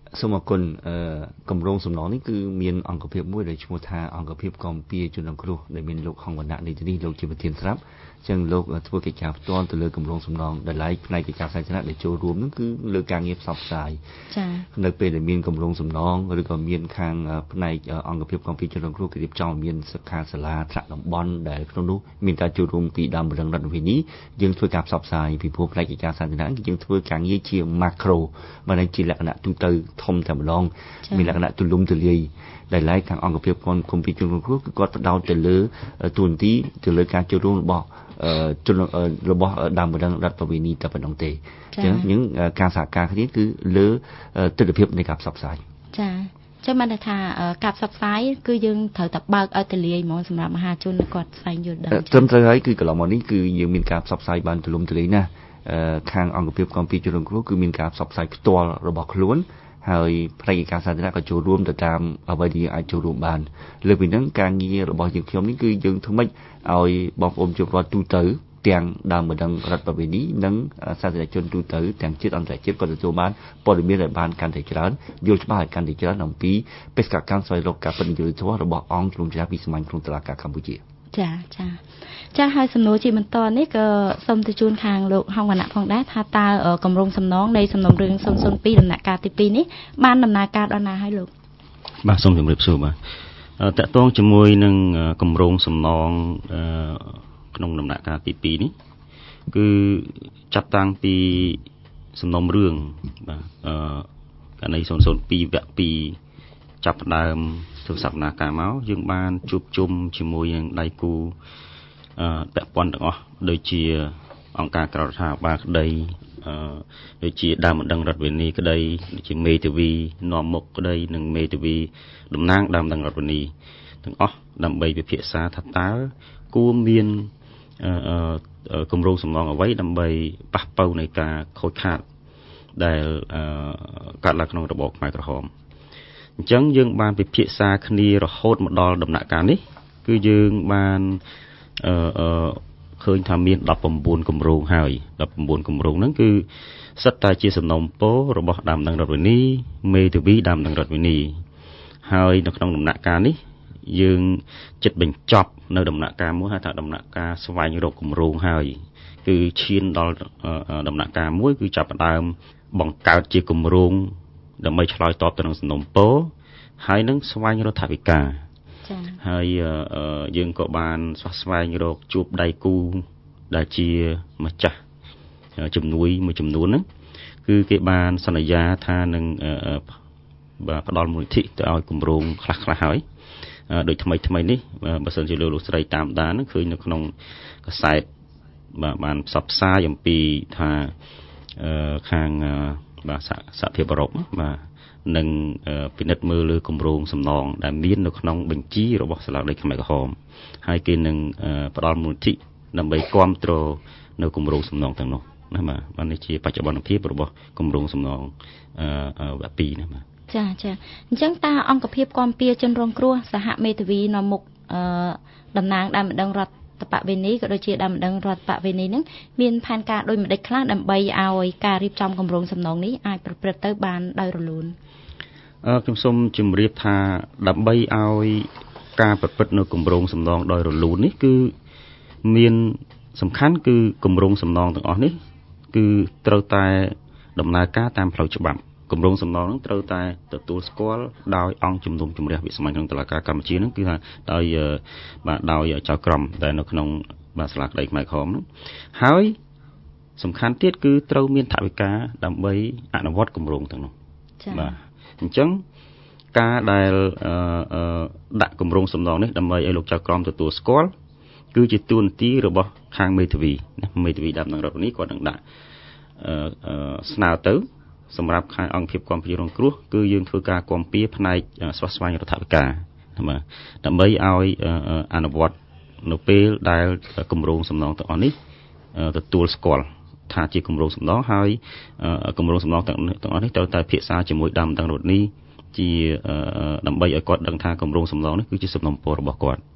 សូមអរគុណគម្រោងសំណងនេះគឺមានអង្គភាពមួយដែលឈ្មោះថាអង្គភាពគាំពៀជនរងគ្រោះដែលមានលោកហងវណ្ណៈនេះនេះលោកជាប្រធានស្រាប់ចឹងលោកធ្វើកិច្ចការផ្ទាល់ទៅលើគម្រោងសំណងដែលឡែកផ្នែកកិច្ចការសាធារណៈដែលចូលរួមនោះគឺលើការងារផ្សព្វផ្សាយចា៎នៅពេលដែលមានគម្រោងសំណងឬក៏មានខាងផ្នែកអង្គភាពគាំពៀជនរងគ្រោះគេរៀបចំមានសិក្ខាសាលាថ្នាក់តំបន់ដែលក្នុងនោះមានការចូលរួមពីដើមម្ដងរដ្ឋវិនីយើងធ្វើការផ្សព្វផ្សាយពីព្រោះផ្នែកកិច្ចការសាធារណៈគឺយើងធ្វើការងារជា macro បានជាលក្ខណៈទូទៅធំតែម្ដងមានលក្ខណៈទូលំទូលាយដែលឡែកខាងអង្គភាពគាំពៀជនរងគ្រោះគឺគាត់ផ្ដោតទៅលើទូនទីទៅលើការចូលរួមរបស់ជនរបស់ដើមម្ដងរដ្ឋវិនីតែប៉ុណ្ណឹងទេអញ្ចឹងយើងការសហការគ្នាគឺលើទិដ្ឋភាពនៃការផ្សព្វផ្សាយចា៎ចឹងបានថាការផ្សព្វផ្សាយគឺយើងត្រូវតែបើកឲ្យទលាយហ្មងសម្រាប់មហាជនគាត់ស្វែងយល់ដឹងត្រឹមត្រូវហើយគឺកន្លងមកនេះគឺយើងមានការផ្សព្វផ្សាយបានទូលំទូលាយណាស់ខាងអង្គភាពគាំពៀជនរងគ្រោះគឺមានការផ្សព្វផ្សាយផ្ទាល់របស់ខ្លួនហើយផ្នែកការសាធារណៈក៏ចូលរួមទៅតាមអ្វីដែលអាចចូលរួមបានលើពីហ្នឹងការងាររបស់យើងខ្ញុំនេះគឺយើងធ្វើម៉េចឲ្យបងប្អូនជនរដ្ឋទូទៅទាំងដើមម្ដងរដ្ឋវិនីនិងសាធារណជនទូទៅទាំងជាតិអន្តរជាតិក៏ទទួលបានព័ត៌មានដែលបានកាន់តែច្រើនយល់ច្បាស់ឲ្យកាន់តែច្រើនអំពីបេសកកម្មស្វែងរកការពិតយុត្តិធម៌របស់អង្គជំនុំជម្រះវិសាមញ្ញក្នុងតុលាការកម្ពុជាចាចាចាហើយសំណួរជាបន្តនេះក៏សូមទៅជូនខាងលោកហងវណ្ណៈផងដែរថាតើគម្រោងសំណងនៃសំណុំរឿងศูนย์ศูนย์ពីរដំណាក់កាលទីពីរនេះបានដំណើរការដល់ណាហើយលោកបាទសូមជម្រាបសួរបាទតកតងជាមួយនឹងគម្រោងសំណងក្នុងដំណាក់កាលទីពីរនេះគឺចាប់តាំងពីសំណុំរឿងបាទអឺករណីศูนย์ศูนย์ពីរវគ្គពីរចាប់ផ្ដើមធ្វើសកម្មភាពមកយើងបានជួបជុំជាមួយនឹងដៃគូអឺពាក់ព័ន្ធទាំងអស់ដូចជាអង្គការក្រៅរដ្ឋាភិបាលក្តីអឺដូចជាដើមម្ដងរដ្ឋវិនីក្តីដូចជាមេធាវីនាំមុខក្តីនិងមេធាវីតំណាងដើមម្ដងរដ្ឋវិនីទាំងអស់ដើម្បីពិភាក្សាថាតើគួរមានអឺគម្រោងសំណងអ្វីដើម្បីប៉ះប៉ូវនៃការខូចខាតដែលកើតឡើងក្នុងរបបខ្មែរក្រហមអញ្ចឹងយើងបានពិភាក្សាគ្នារហូតមកដល់ដំណាក់កាលនេះគឺយើងបានអឺឃើញថាមានដប់ប្រាំបួនគម្រោងហើយដប់ប្រាំបួនគម្រោងហ្នឹងគឺសិតតែជាសំណុំពររបស់ដើមម្ដងរដ្ឋវិនីមេធាវីដើមម្ដងរដ្ឋវិនីហើយនៅក្នុងដំណាក់កាលនេះយើងចិត្តបញ្ចប់នៅដំណាក់កាលមួយហៅថាដំណាក់កាលស្វែងរកគម្រោងហើយគឺឈានដល់ដំណាក់កាលមួយគឺចាប់ផ្ដើមបង្កើតជាគម្រោងដើម្បីឆ្លើយតបទៅនឹងសំណុំពរហើយនឹងស្វែងរកថវិកាចា៎ហើយយើងក៏បានស្វះស្វែងរកជួបដៃគូដែលជាម្ចាស់ជំនួយមួយចំនួនហ្នឹងគឺគេបានសន្យាថានឹងបាទផ្ដល់មូលនិធិទៅឲ្យគម្រោងខ្លះខ្លះហើយដូចថ្មីថ្មីនេះបើសិនជាលោកលោកស្រីតាមដានហ្នឹងឃើញនៅក្នុងកាសែតបាទបានផ្សព្វផ្សាយអំពីថាខាងបាទសហភាពអឺរ៉ុបបាទនឹងពិនិត្យមើលលើគម្រោងសំណងដែលមាននៅក្នុងបញ្ជីរបស់សាលាដីខ្មែរក្រហមហើយគេនឹងផ្ដល់មូលនិធិដើម្បីគ្រប់គ្រងនៅគម្រោងសំណងទាំងនោះណាបាទបាននេះជាបច្ចុប្បន្នភាពរបស់គម្រោងសំណងអឺវគ្គពីរណាបាទចាចាអញ្ចឹងតើអង្គភាពគាំពៀជនរងគ្រោះសហមេធាវីនៅមុខអឺតំណាងដើមម្ដងរដ្ឋបវេនីក៏ដូចជាដើមម្ដងរដ្ឋបវេនីនឹងមានផែនការដូចម្ដេចខ្លះដើម្បីឲ្យការរៀបចំគម្រោងសំណងនេះអាចប្រព្រឹត្តទៅបានដោយរលូនអឺខ្ញុំសូមជម្រាបថាដើម្បីឲ្យការប្រព្រឹត្តនៅគម្រោងសំណងដោយរលូននេះគឺមានសំខាន់គឺគម្រោងសំណងទាំងអស់នេះគឺត្រូវតែដំណើរការតាមផ្លូវច្បាប់គម្រោងសំណងនឹងត្រូវតែទទួលស្គាល់ដោយអង្គជំនុំជម្រះវិសាមញ្ញក្នុងតុលាការកម្ពុជានឹងគឺថាដោយបាទដោយចៅក្រមដែលនៅក្នុងបាទសាលាក្តីខ្មែរក្រហមនោះហើយសំខាន់ទៀតគឺត្រូវមានថវិកាដើម្បីអនុវត្តគម្រោងទាំងនោះបាទអញ្ចឹងការដែលដាក់គម្រោងសំណងនេះដើម្បីឲ្យលោកចៅក្រមទទួលស្គាល់គឺជាទួនាទីរបស់ខាងមេធាវីណាមេធាវីដើមនឹងរដ្ឋនេះគាត់នឹងដាក់ស្នើទៅសម្រាប់ខាងអង្គភាពគាំពៀរងគ្រោះគឺយើងធ្វើការគាំពៀផ្នែកស្វះស្វែងរដ្ឋាភិបាលបាទដើម្បីឲ្យអនុវត្តនៅពេលដែលគម្រោងសំណងទាំងអស់នេះទទួលស្គាល់ថាជាគម្រោងសំណងហើយគម្រោងសំណងទាំងទាំងអស់នេះត្រូវតែពិភាក្សាជាមួយដើមទាំងរដ្ឋនេះជាដើម្បីឲ្យគាត់ដឹងថាគម្រោងសំណងនេះគឺជាសំណុំពររបស់គាត់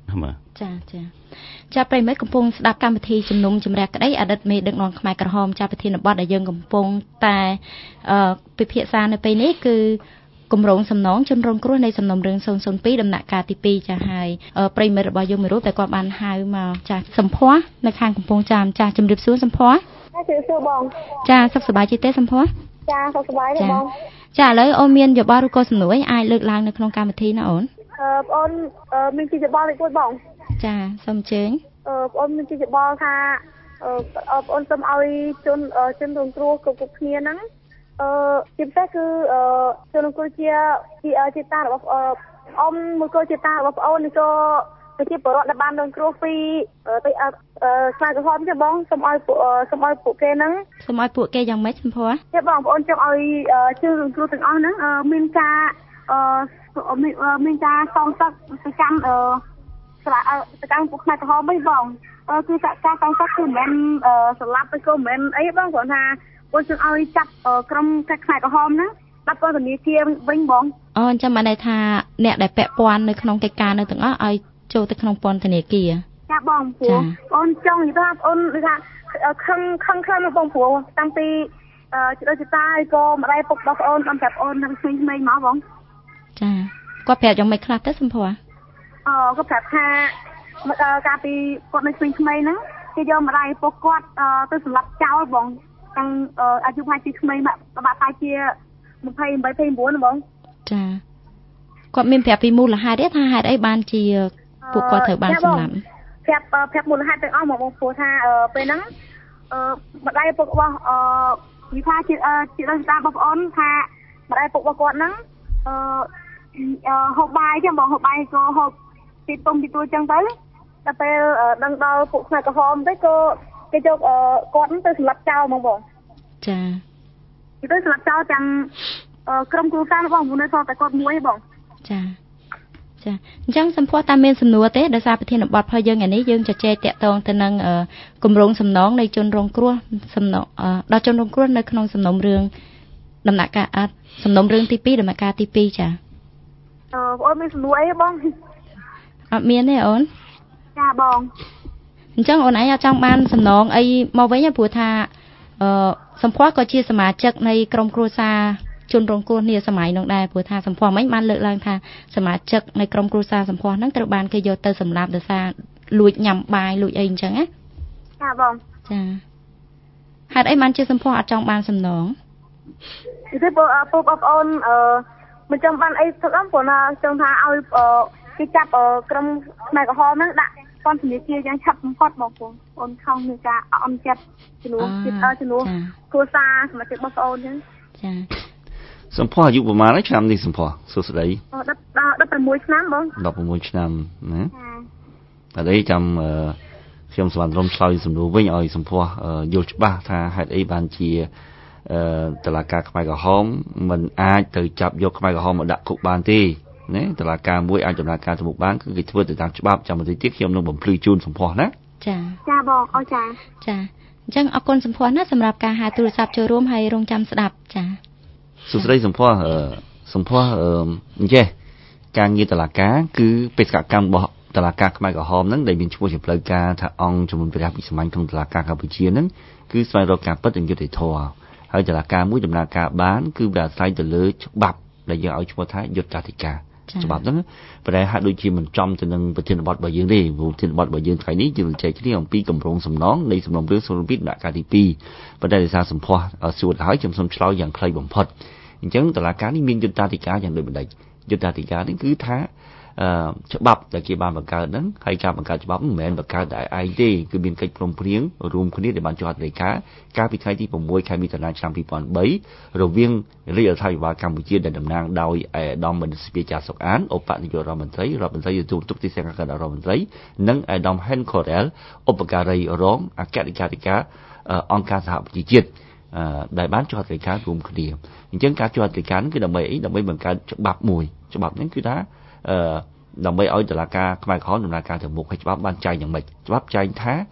ចាចាចាប្រិមិត្តកំពុងស្ដាប់កម្មវិធីជំនុំជម្រះក្តីអតីតមេដឹកនាំខ្មែរក្រហមចាប្រធានបទដែលយើងកំពុងតែពិភាក្សានៅពេលនេះគឺគម្រោងសំណងជនរងគ្រោះនៃសំណុំរឿងศูนย์ศูนย์ពីរដំណាក់កាលទីពីរចាហើយប្រិមិត្តរបស់យើងមួយរូបតែគាត់បានហៅមកចាសម្ផស្សនៅខាងកំពង់ចាមចាជំរាបសួរសម្ផស្សចាជំរាបសួរបងចាសុខសប្បាយទេសម្ផស្សចាសុខសប្បាយទេបងចាឥឡូវអូនមានយោបល់ឬក៏សំណួរអីអាចលើកឡើងនៅក្នុងកម្មវិធីណាអូនអឺបងអូនមានជាយោបល់មួយបងចាសូមអញ្ជើញអឺបងអូនមានជាយោបល់ថាអឺបងអូនសូមឲ្យជនជនរងគ្រោះគ្រប់គ្រប់គ្នាហ្នឹងអឺជាពិសេសគឺអឺជនរងគ្រោះជាជាតារបស់អ៊ំមួយក៏ជាតារបស់បងអូននេះក៏ប្រជាពលរដ្ឋដែលបានរងគ្រោះពីទៅអឺខ្សែក្រហមទេបងសូមឲ្យសូមឲ្យពួកគេហ្នឹងសូមឲ្យពួកគេយ៉ាងម៉េចសម្ផស្សទេបងប្អូនចង់ឲ្យជនរងគ្រោះទាំងអស់ហ្នឹងមានការអឺមានការសងសឹកទៅកាន់អឺស្លាទៅកាន់ពួកខ្សែក្រហមវិញបងគឺការសងសឹកគឺមិនមែនស្លាប់ទៅក៏មិនមែនអីបងគ្រាន់ថាបងចង់ឲ្យចាប់ក្រុមខ្សែក្រហមហ្នឹងដាក់ពន្ធនាគារវិញបងអូអញ្ចឹងបានន័យថាអ្នកដែលពាក់ព័ន្ធនៅក្នុងកិច្ចការនៅទាំងអស់ឲ្យចូលទៅក្នុងពន្ធនាគារចាបងព្រោះអូនចង់និយាយថាអូននិយាយថាខឹងខឹងខ្លាំងបងព្រោះតាំងពីអឺដូចជាតាក៏ម្ដាយពុករបស់អូនតាមប្រាប់អូនទាំងក្មេងៗមកបងចាគាត់ប្រាប់យ៉ាងម៉េចខ្លះទៅសម្ផស្សអឺគាត់ប្រាប់ថាកាលពីគាត់នៅក្មេងៗហ្នឹងគេយកម្ដាយពុកគាត់ទៅសម្លាប់ចោលបងតាំងអាយុហាក់ជាក្មេងបាក់តែជាยี่สิบแปด ยี่สิบเก้าបងចាគាត់មានប្រាប់ពីមូលហេតុទេថាហេតុអីបានជាពួកគាត់ត្រូវបានសម្លាប់ប្រាប់ប្រាប់មូលហេតុទាំងអស់មកបងព្រោះថាពេលហ្នឹងអឺម្ដាយពុករបស់អឺនិយាយថាជាជាដឹងតាមបងប្អូនថាម្ដាយពុករបស់គាត់ហ្នឹងអឺហូបបាយចឹងបងហូបបាយក៏ហូបពីទុំពីទួយចឹងទៅដល់ពេលដឹងដល់ពួកខ្សែក្រហមទៅក៏គេយកគាត់ទៅសម្លាប់ចោលហ្មងបងចាគេទៅសម្លាប់ចោលទាំងក្រុមគ្រួសាររបស់មនុស្សនៅសល់តែគាត់មួយបងចាចាអញ្ចឹងសម្ពោះតាមមានសំណួរទេដោយសារប្រធានបទផលយើងថ្ងៃនេះយើងជជែកតាក់ទងទៅនឹងគម្រោងសំណងនៃជនរងគ្រោះសំណងដល់ជនរងគ្រោះនៅក្នុងសំណុំរឿងដំណាក់កាលសំណុំរឿងទីពីរដំណាក់កាលទីពីរចាអឺបងមានសំណួរអីបងអត់មានទេអូនចាបងអញ្ចឹងអូនឯងអត់ចង់បានសំណងអីមកវិញទេព្រោះថាអឺសម្ពោះក៏ជាសមាជិកនៃក្រុមគ្រួសារជនរងគ្រោះនាសម័យនោះដែរព្រោះថាសម្ផស្សមិញបានលើកឡើងថាសមាជិកនៃក្រុមគ្រួសារសម្ផស្សហ្នឹងត្រូវបានគេយកទៅសម្លាប់ដោយសារលួចញ៉ាំបាយលួចអីអញ្ចឹងណាចាបងចាហេតុអីបានជាសម្ផស្សអត់ចង់បានសំណងគឺបងបងប្អូនអឺមិនចង់បានអីទៅដល់ព្រោះថាចង់ថាឲ្យគេចាប់ក្រុមផ្នែកក្រហមហ្នឹងដាក់ពន្ធនាគារយ៉ាងឆាប់បំផុតបងប្អូនអូនខំនឹងការអន់ចិត្តជំនួសចិត្តជំនួសគ្រួសារសមាជិកបងប្អូនអញ្ចឹងចាសម្ផស្សអាយុប្រហែលហើយឆ្នាំនេះសម្ផស្សសួស្ដីអឺដប់16ឆ្នាំបង 16ឆ្នាំណាអត់អីចាំខ្ញុំសម្រាប់រំឆ្លើយសំណួរវិញឲ្យសម្ផស្សយល់ច្បាស់ថាហេតុអីបានជាតឡាការខ្មែរក្រហមមិនអាចទៅចាប់យកខ្មែរក្រហមមកដាក់គុកបានទេណាតឡាការមួយអាចដំណើរការទៅមុខបានគឺគេធ្វើទៅតាមច្បាប់ចាំបន្តិចទៀតខ្ញុំនឹងបំភ្លឺជូនសម្ផស្សណាចាចាបងអូចាចាអញ្ចឹងអរគុណសម្ផស្សណាសម្រាប់ការហៅទូរស័ព្ទចូលរួមហើយរងចាំស្ដាប់ចាសួស្ដីសម្ផស្សសម្ផស្សអញ្ចេះការងារតឡាការគឺបេសកកម្មរបស់តឡាការខ្មែរក្រហមហ្នឹងដែលមានឈ្មោះជាផ្លូវការថាអង្គជំនុំជម្រះវិសាមញ្ញក្នុងតឡាការកម្ពុជាហ្នឹងគឺស្វែងរកការពិតនិងយុត្តិធម៌ហើយតឡាការមួយដំណើរការបានគឺវាអាស្រ័យទៅលើច្បាប់ដែលយើងឲ្យឈ្មោះថាយុត្តិធម៌ច្បាប់ហ្នឹងប៉ុន្តែហាក់ដូចជាមិនចំទៅនឹងប្រធានបទរបស់យើងទេព្រោះប្រធានបទរបស់យើងថ្ងៃនេះយើងនឹងចែកគ្នាអំពីគម្រោងសំណងនៃសំណុំរឿងសូលពីដំណាក់កាលទីពីរប៉ុន្តែដោយសារសម្ផស្សសួរហើយខ្ញុំសូមឆ្លើយយ៉ាងខ្លីបំផុតអញ្ចឹងតុលាការនេះមានយុត្តិធម៌យ៉ាងដូចម្ដេចយុត្តិធម៌នេះគឺថាអឺច្បាប់ដែលគេបានបង្កើតហ្នឹងហើយការបង្កើតច្បាប់មិនមែនបង្កើតតែឯងទេគឺមានកិច្ចព្រមព្រៀងរួមគ្នាដែលបានចុះហត្ថលេខាកាលពីថ្ងៃទី6ខែមិថុនាឆ្នាំពីរពាន់បីរវាងរាជរដ្ឋាភិបាលកម្ពុជាដែលតំណាងដោយឯកឧត្តមមនស្វាចាសុកអានឧបនាយករដ្ឋមន្ត្រីរដ្ឋមន្ត្រីទទួលទុកទីសង្ឃគណៈរដ្ឋមន្ត្រីនិងឯកឧត្តម Hen Corel ឧបការីរងអគ្គលេខាធិការអង្គការសហប្រជាជាតិដែលបានចុះហត្ថលេខារួមគ្នាអញ្ចឹងការចុះហត្ថលេខានេះគឺដើម្បីអីដើម្បីបង្កើតច្បាប់មួយច្បាប់នេះគឺថាអឺដើម្បីឲ្យតុលាការខ្មែរក្រហមដំណើរការទៅមុខហើយច្បាប់បានចែងយ៉ាងម៉េចច្បាប់ចែងថាត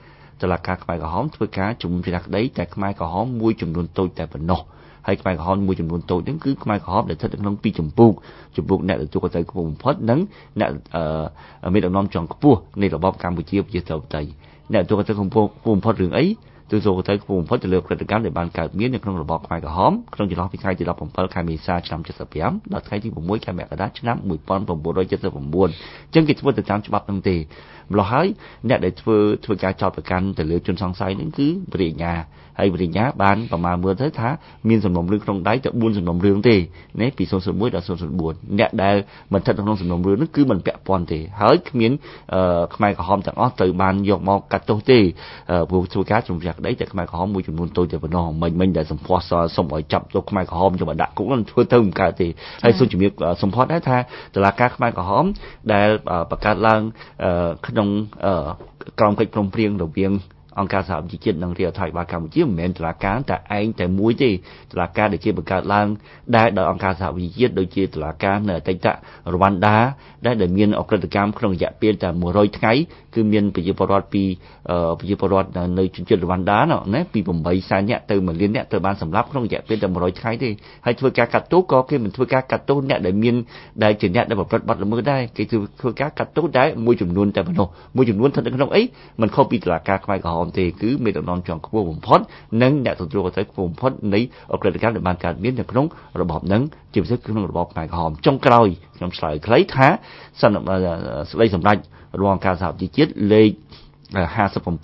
តុលាការខ្មែរក្រហមធ្វើការជំនុំជម្រះក្តីតែខ្មែរក្រហមមួយចំនួនតូចតែប៉ុណ្ណោះហើយខ្មែរក្រហមមួយចំនួនតូចហ្នឹងគឺខ្មែរក្រហមដែលស្ថិតនៅក្នុងពីរចម្ពោះចម្ពោះអ្នកទទួលខុសត្រូវខ្ពស់បំផុតនិងអ្នកមេដឹកនាំជាន់ខ្ពស់នៃរបបកម្ពុជាប្រជាធិបតេយ្យអ្នកទទួលខុសត្រូវខ្ពស់បំផុតរឿងអីទទួលខុសត្រូវខ្ពស់បំផុតទៅលើព្រឹត្តិការណ៍ដែលបានកើតមាននៅក្នុងរបបខ្មែរក្រហមក្នុងចន្លោះពីថ្ងៃទីដប់ប្រាំខែមេសាឆ្នាំ칠십오ដល់ថ្ងៃទី៦ខែមករាឆ្នាំnineteen seventy-nineអញ្ចឹងគេធ្វើទៅតាមច្បាប់ហ្នឹងទេម្ល៉េះហើយអ្នកដែលធ្វើធ្វើការចោទប្រកាន់ទៅលើជនសង្ស័យហ្នឹងគឺវិរិញ្ញាហើយវិរិញ្ញាបានប្រមាណមើលទៅថាមានសំណុំរឿងក្នុងដៃទៅfourសំណុំរឿងទេណាពីศูนย์ศูนย์oneដល់ศูนย์ศูนย์fourអ្នកដែលមិនស្ថិតក្នុងសំណុំរឿងហ្នឹងគឺមិនពាក់ព័ន្ធទេហើយគ្មានខ្មែរក្រហមទាំងអស់ត្រូវបានយកមកកាត់ទោសទេព្រោះធ្វើការជំនះក្តីតែខ្មែរក្រហមមួយចំនួនតូចតែប៉ុណ្ណោះមិនមិញដែលសម្ផស្សសុំឲ្យចាប់ទោសខ្មែរក្រហមយកមកដាក់គុកហ្នឹងធ្វើទៅមិនកើតទេហើយសូមជំរាបសម្ផស្សដែរថាតុលាការខ្មែរក្រហមដែលបង្កើតឡើងក្នុងក្រមកិច្ចព្រមព្រៀងរវាងអង្គការសហប្រជាជាតិនិងរាជរដ្ឋាភិបាលកម្ពុជាមិនមែនតុលាការតែឯងតែមួយទេតុលាការដែលជាបង្កើតឡើងដែលដោយអង្គការសហប្រជាជាតិដូចជាតុលាការនៅអតីតរវ៉ាន់ដាដែលដែលមានអក្រិតកម្មក្នុងរយៈពេលតែone hundredថ្ងៃគឺមានប្រជាពលរដ្ឋពីប្រជាពលរដ្ឋនៅជនជាតិរវ៉ាន់ដាណាពីeightសែននាក់ទៅoneលាននាក់ត្រូវបានសម្លាប់ក្នុងរយៈពេលតែone hundredថ្ងៃទេហើយធ្វើការកាត់ទោសក៏គេមិនធ្វើការកាត់ទោសអ្នកដែលមានដែលជាអ្នកដែលប្រព្រឹត្តបទល្មើសដែរគេធ្វើការកាត់ទោសដែរមួយចំនួនតែប៉ុណ្ណោះមួយចំនួនស្ថិតនៅក្នុងអីមិនខុសពីតុលាការខ្មែរក្រហមទេគឺមេដឹកនាំជាន់ខ្ពស់បំផុតនិងអ្នកទទួលខុសត្រូវខ្ពស់បំផុតនៃអក្រិតកម្មដែលបានកើតមាននៅក្នុងរបបហ្នឹងជាពិសេសក្នុងរបបខ្មែរក្រហមចុងក្រោយខ្ញុំឆ្លើយខ្លីថាសន្និសេចក្តីសម្រេចរបស់អង្គការសហប្រជាជាតិលេខfifty-seven/two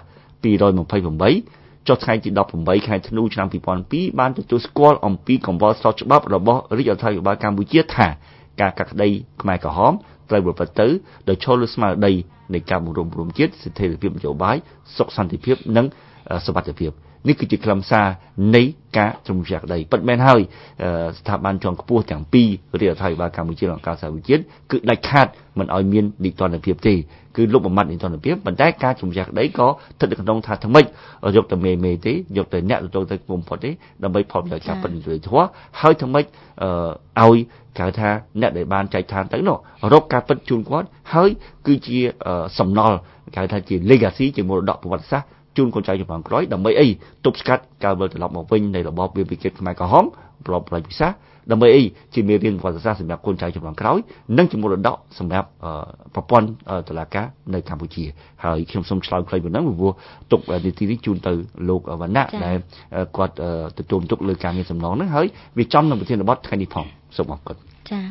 twenty-eightចុះថ្ងៃទីeighteenខែធ្នូឆ្នាំtwo thousand twoបានទទួលស្គាល់អំពីកង្វល់ស្របច្បាប់របស់រាជរដ្ឋាភិបាលកម្ពុជាថាការកាត់ក្តីខ្មែរក្រហមត្រូវប្រព្រឹត្តទៅដោយឈលលើស្មារតីនៃការបង្រួបបង្រួមជាតិសិទ្ធិភាពនយោបាយសុខសន្តិភាពនិងសុវត្ថិភាពនេះគឺជាខ្លឹមសារនៃការជំនុំជម្រះក្តីពិតមែនហើយស្ថាប័នជាន់ខ្ពស់ទាំងពីររាជរដ្ឋាភិបាលកម្ពុជានិងអង្គការសហប្រជាជាតិគឺដាច់ខាតមិនឲ្យមាននីតិរដ្ឋភាពទេគឺលុបបំបាត់នីតិរដ្ឋភាពប៉ុន្តែការជំនុំជម្រះក្តីក៏ស្ថិតនៅក្នុងថាថ្មិចយកតែមេមេទេយកតែអ្នកទទួលទៅបំផុតទេដើម្បីផលប្រយោជន៍ការពិតនៃធម៌ហើយថ្មិចឲ្យគេថាអ្នកដែលបានចែកឋានទៅនោះរកការពិតជូនគាត់ហើយគឺជាសំណល់គេថាជា legacy ជាមរតកប្រវត្តិសាស្ត្រជូនកូនចៅជំនាន់ក្រោយដើម្បីអីទប់ស្កាត់ការវិលត្រឡប់មកវិញនៃរបបវាលពិឃាតខ្មែរក្រហមប្រព័ន្ធប្រល័យពិសាដើម្បីអីជាមេរៀនប្រវត្តិសាស្ត្រសម្រាប់កូនចៅជំនាន់ក្រោយនិងជាមរតកសម្រាប់ប្រព័ន្ធតុលាការនៅកម្ពុជាហើយខ្ញុំសូមឆ្លើយខ្លីប៉ុណ្ណឹងព្រោះទុកនីតិនេះជូនទៅលោកវណ្ណៈដែលគាត់ទទួលទុកលើការងារសំណងហ្នឹងហើយវាចំនឹងប្រធានបទថ្ងៃនេះផងសូមអរគុណចា៎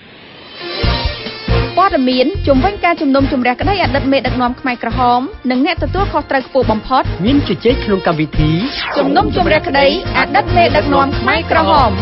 ព័ត៌មានជំវិញការជំនុំជម្រះក្តីអតីតមេដឹកនាំខ្មែរក្រហមនិងអ្នកទទួលខុសត្រូវខ្ពស់បំផុតមានជជែកក្នុងកម្មវិធីជំនុំជម្រះក្តីអតីតមេដឹកនាំខ្មែរក្រហម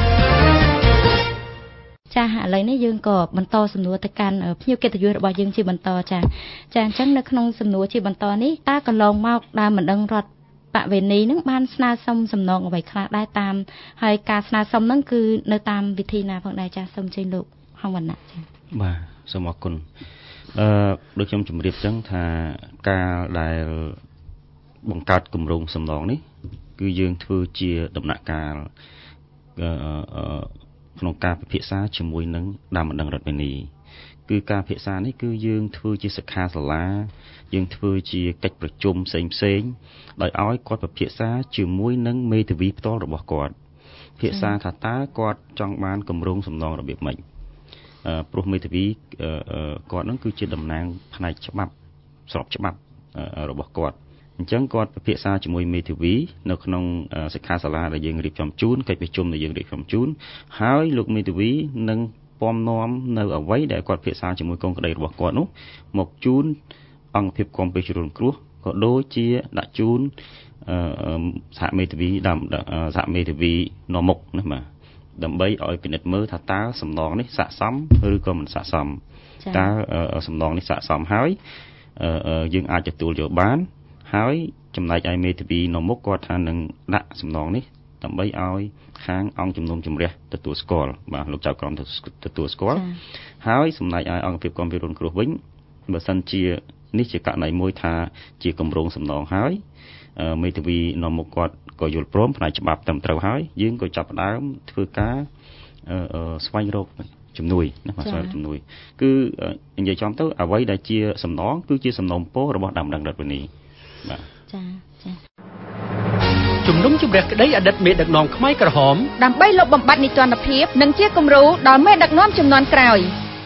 ចាឥឡូវនេះយើងក៏បន្តសំណួរទៅកាន់ភ្ញៀវកិត្តិយសរបស់យើងជាបន្តចាចាអញ្ចឹងនៅក្នុងសំណួរជាបន្តនេះតើកន្លងមកដែលមិនដឹងរដ្ឋបវេនីនឹងបានស្នើសុំសំណងអ្វីខ្លះដែរតាមហើយការស្នើសុំហ្នឹងគឺនៅតាមវិធីណាផងដែរចាសូមជើញលោកហងវណ្ណៈចាបាទសូមអរគុណអឺដូចខ្ញុំជម្រាបចឹងថាការដែលបង្កើតគម្រោងសំណងនេះគឺយើងធ្វើជាដំណាក់កាលអឺក្នុងការពិភាក្សាជាមួយនឹងដើមបណ្ដឹងរដ្ឋវិនីគឺការពិភាក្សានេះគឺយើងធ្វើជាសិក្ខាសាលាយើងធ្វើជាកិច្ចប្រជុំផ្សេងផ្សេងដោយឲ្យគាត់ពិភាក្សាជាមួយនឹងមេធាវីផ្ទាល់របស់គាត់ពិភាក្សាថាតើគាត់ចង់បានគម្រោងសំណងរបៀបម៉េចព្រោះមេធាវីគាត់នឹងគឺជាតំណាងផ្នែកច្បាប់ស្របច្បាប់របស់គាត់អញ្ចឹងគាត់ពិភាក្សាជាមួយមេធាវីនៅក្នុងសិក្ខាសាលាដែលយើងរៀបចំជូនកិច្ចប្រជុំដែលយើងរៀបចំជូនហើយលោកមេធាវីនឹងពំនាំនៅអ្វីដែលគាត់ពិភាក្សាជាមួយកូនក្តីរបស់គាត់នោះមកជូនអង្គភាពគាំពារជ្រុលគ្រោះក៏ដូចជាដាក់ជូនសហមេធាវីដើមសហមេធាវីនមុខណាបាទដើម្បីឲ្យពិនិត្យមើលថាតើសំណងនេះស័ក្តិសមឬក៏មិនស័ក្តិសមតើសំណងនេះស័ក្តិសមហើយយើងអាចទទួលយកបានហើយចំណែកឯមេធាវីនៅមុខគាត់ថានឹងដាក់សំណងនេះដើម្បីឲ្យខាងអង្គជំនុំជម្រះទទួលស្គាល់បាទលោកចៅក្រមទទួលស្គាល់ហើយចំណែកឯអង្គភាពគាំពាររងគ្រោះវិញបើសិនជានេះជាករណីមួយថាជាគម្រោងសំណងហើយមេធាវីនៅមុខគាត់ក៏យល់ព្រមផ្នែកច្បាប់ត្រឹមត្រូវហើយយើងក៏ចាប់ផ្ដើមធ្វើការស្វែងរកជំនួយណាបាទស្វែងរកជំនួយគឺនិយាយចំទៅអ្វីដែលជាសំណងគឺជាសំណុំពររបស់ដើមដឹងរដ្ឋវិនីបាទចាចាជំនុំជម្រះក្តីអតីតមេដឹកនាំខ្មែរក្រហមដើម្បីលុបបំបាត់នីតិរដ្ឋភាពនិងជាគំរូដល់មេដឹកនាំជំនាន់ក្រោយ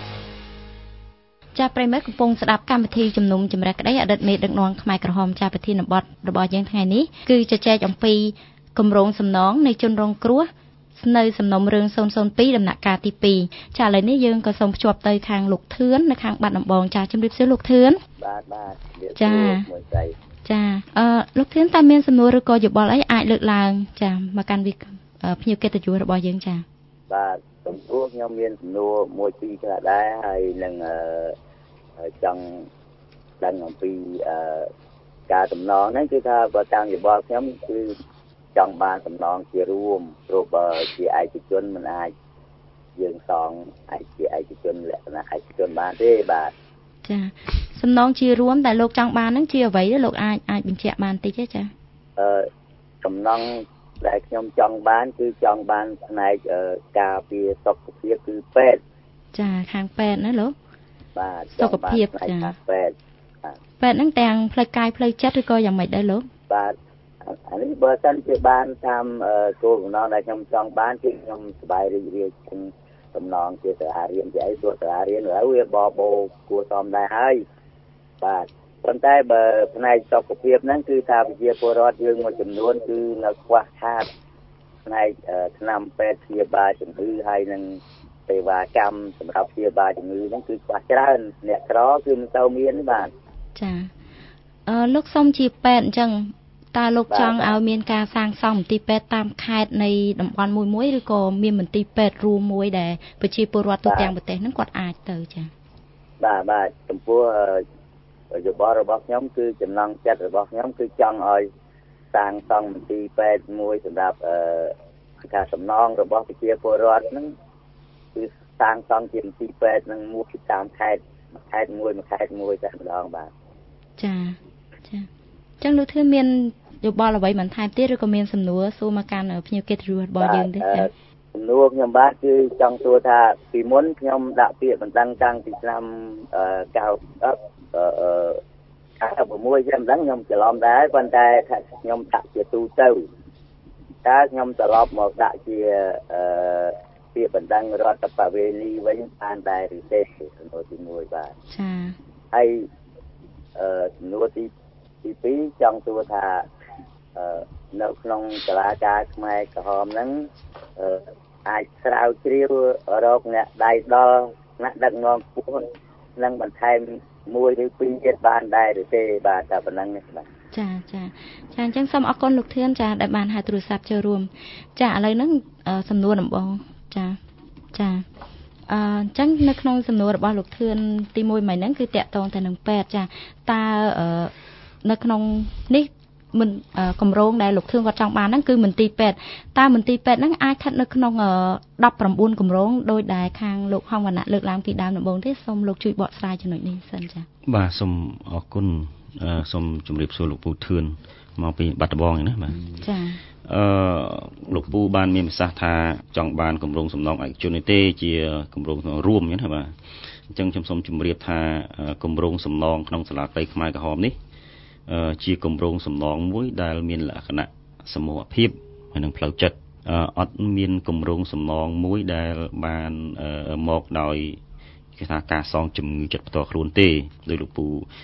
ចាប្រិមិត្តកំពុងស្ដាប់កម្មវិធីជំនុំជម្រះក្តីអតីតមេដឹកនាំខ្មែរក្រហមចាប្រធានបទរបស់យើងថ្ងៃនេះគឺជជែកអំពីគម្រោងសំណងនៃជនរងគ្រោះនៅសំណុំរឿងศูนย์ศูนย์ពីរដំណាក់កាលទីពីរចាឥឡូវនេះយើងក៏សូមភ្ជាប់ទៅខាងលោកធឿននៅខាងបាត់ដំបងចាជំរាបសួរលោកធឿនបាទបាទចាចាអឺលោកធឿនតើមានសំណួរឬក៏យោបល់អីអាចលើកឡើងចាមកកាន់វិភ្ញៀវកិត្តិយសរបស់យើងចាបាទសំណួរខ្ញុំមានសំណួរមួយពីរខ្លះដែរហើយនឹងអឺចង់ដឹងអំពីអឺការតំណងហ្នឹងគឺថាបើតាមយោបល់ខ្ញុំគឺចង់បានតំណងជារួមព្រោះបើជាឯកជនមិនអាចយើងសងឯកជាឯកជនលក្ខណៈឯកជនបានទេបាទចាសំណងជារួមដែលលោកចង់បានហ្នឹងជាអ្វីលោកអាចអាចបញ្ជាក់បានតិចទេចាអឺតំណងដែលខ្ញុំចង់បានគឺចង់បានផ្នែកការពារសុខភាពគឺពេទ្យចាខាងពេទ្យណាលោកបាទសុខភាពចាពេទ្យពេទ្យហ្នឹងទាំងផ្លូវកាយផ្លូវចិត្តឬក៏យ៉ាងម៉េចដែរលោកបាទអានេះបើសិនជាបានតាមគោលបំណងដែលខ្ញុំចង់បានគឺខ្ញុំសប្បាយរីករាយជាងតំណងជាសាលារៀនជាអីព្រោះសាលារៀនឥឡូវវាបបោគួរសមដែរហើយបាទប៉ុន្តែបើផ្នែកសុខភាពហ្នឹងគឺថាប្រជាពលរដ្ឋយើងមួយចំនួនគឺនៅខ្វះខាតផ្នែកថ្នាំពេទ្យព្យាបាលជំងឺហើយនឹងសេវាកម្មសម្រាប់ព្យាបាលជំងឺហ្នឹងគឺខ្វះច្រើនអ្នកក្រគឺមិនសូវមានទេបាទចាអឺលោកសុំជាពេទ្យអញ្ចឹងតើលោកចង់ឲ្យមានការសាងសង់មន្ទីរពេទ្យតាមខេត្តនៃតំបន់មួយមួយឬក៏មានមន្ទីរពេទ្យរួមមួយដែលប្រជាពលរដ្ឋទូទាំងប្រទេសហ្នឹងគាត់អាចទៅចាបាទបាទចំពោះយោបល់របស់ខ្ញុំគឺចំណងចិត្តរបស់ខ្ញុំគឺចង់ឲ្យសាងសង់មន្ទីរពេទ្យមួយសម្រាប់អឺការសំណងរបស់ប្រជាពលរដ្ឋហ្នឹងគឺសាងសង់ជាមន្ទីរពេទ្យនឹងមួយតាមខេត្តខេត្តមួយមួយខេត្តមួយតែម្ដងបាទចាចាអញ្ចឹងលោកធឿនមានយោបល់អ្វីបន្ថែមទៀតឬក៏មានសំណួរសួរមកកាន់ភ្ញៀវកិត្តិយសរបស់យើងទេចាសំណួរខ្ញុំបាទគឺចង់សួរថាពីមុនខ្ញុំដាក់ពាក្យបណ្ដឹងតាំងពីឆ្នាំអឺកៅអឺអឺខែ6ឆ្នាំហ្នឹងខ្ញុំច្រឡំដែរប៉ុន្តែខ្ញុំដាក់ជាទូទៅតើខ្ញុំត្រឡប់មកដាក់ជាអឺពាក្យបណ្ដឹងរដ្ឋបវេនីវិញបានដែរឬទេសំណួរទីមួយបាទចាហើយអឺសំណួរទីទីពីរចង់សួរថាអឺនៅក្នុងសាលាការខ្មែរក្រហមហ្នឹងអឺអាចស្រាវជ្រាវរកអ្នកដៃដល់អ្នកដឹកនាំខ្ពស់នឹងបន្ថែមមួយឬពីរទៀតបានដែរឬទេបាទតែប៉ុណ្្នឹងបាទចាចាចាអញ្ចឹងសូមអរគុណលោកធឿនចាដែលបានហៅទូរស័ព្ទចូលរួមចាឥឡូវហ្នឹងសំណួរដំបូងចាចាអញ្ចឹងនៅក្នុងសំណួររបស់លោកធឿនទីមួយមិញហ្នឹងគឺតាក់ទងទៅនឹងពេទ្យចាតើនៅក្នុងនេះមិនគម្រោងដែលលោកធឿនគាត់ចង់បានហ្នឹងគឺមន្ទីរពេទ្យតើមន្ទីរពេទ្យហ្នឹងអាចស្ថិតនៅក្នុងដប់ប្រាំបួនគម្រោងដោយដែលខាងលោកហងវណ្ណៈលើកឡើងពីដើមដំបូងទេសូមលោកជួយបកស្រាយចំណុចនេះសិនចាបាទសូមអរគុណសូមជម្រាបសួរលោកពូធឿនមកពីបាត់ដំបងណាបាទចាអឺលោកពូបានមានប្រសាសន៍ថាចង់បានគម្រោងសំណងឯកជននេះទេជាគម្រោងរួមណាបាទអញ្ចឹងខ្ញុំសូមជម្រាបថាគម្រោងសំណងក្នុងសាលាក្តីខ្មែរក្រហមនេះជាគម្រោងសំណងមួយដែលមានលក្ខណៈសមូហភាពហើយនឹងផ្លូវចិត្តអត់មានគម្រោងសំណងមួយដែលបានមកដោយគេថាការសងជំងឺចិត្តផ្ទាល់ខ្លួនទេដោយលោកពូ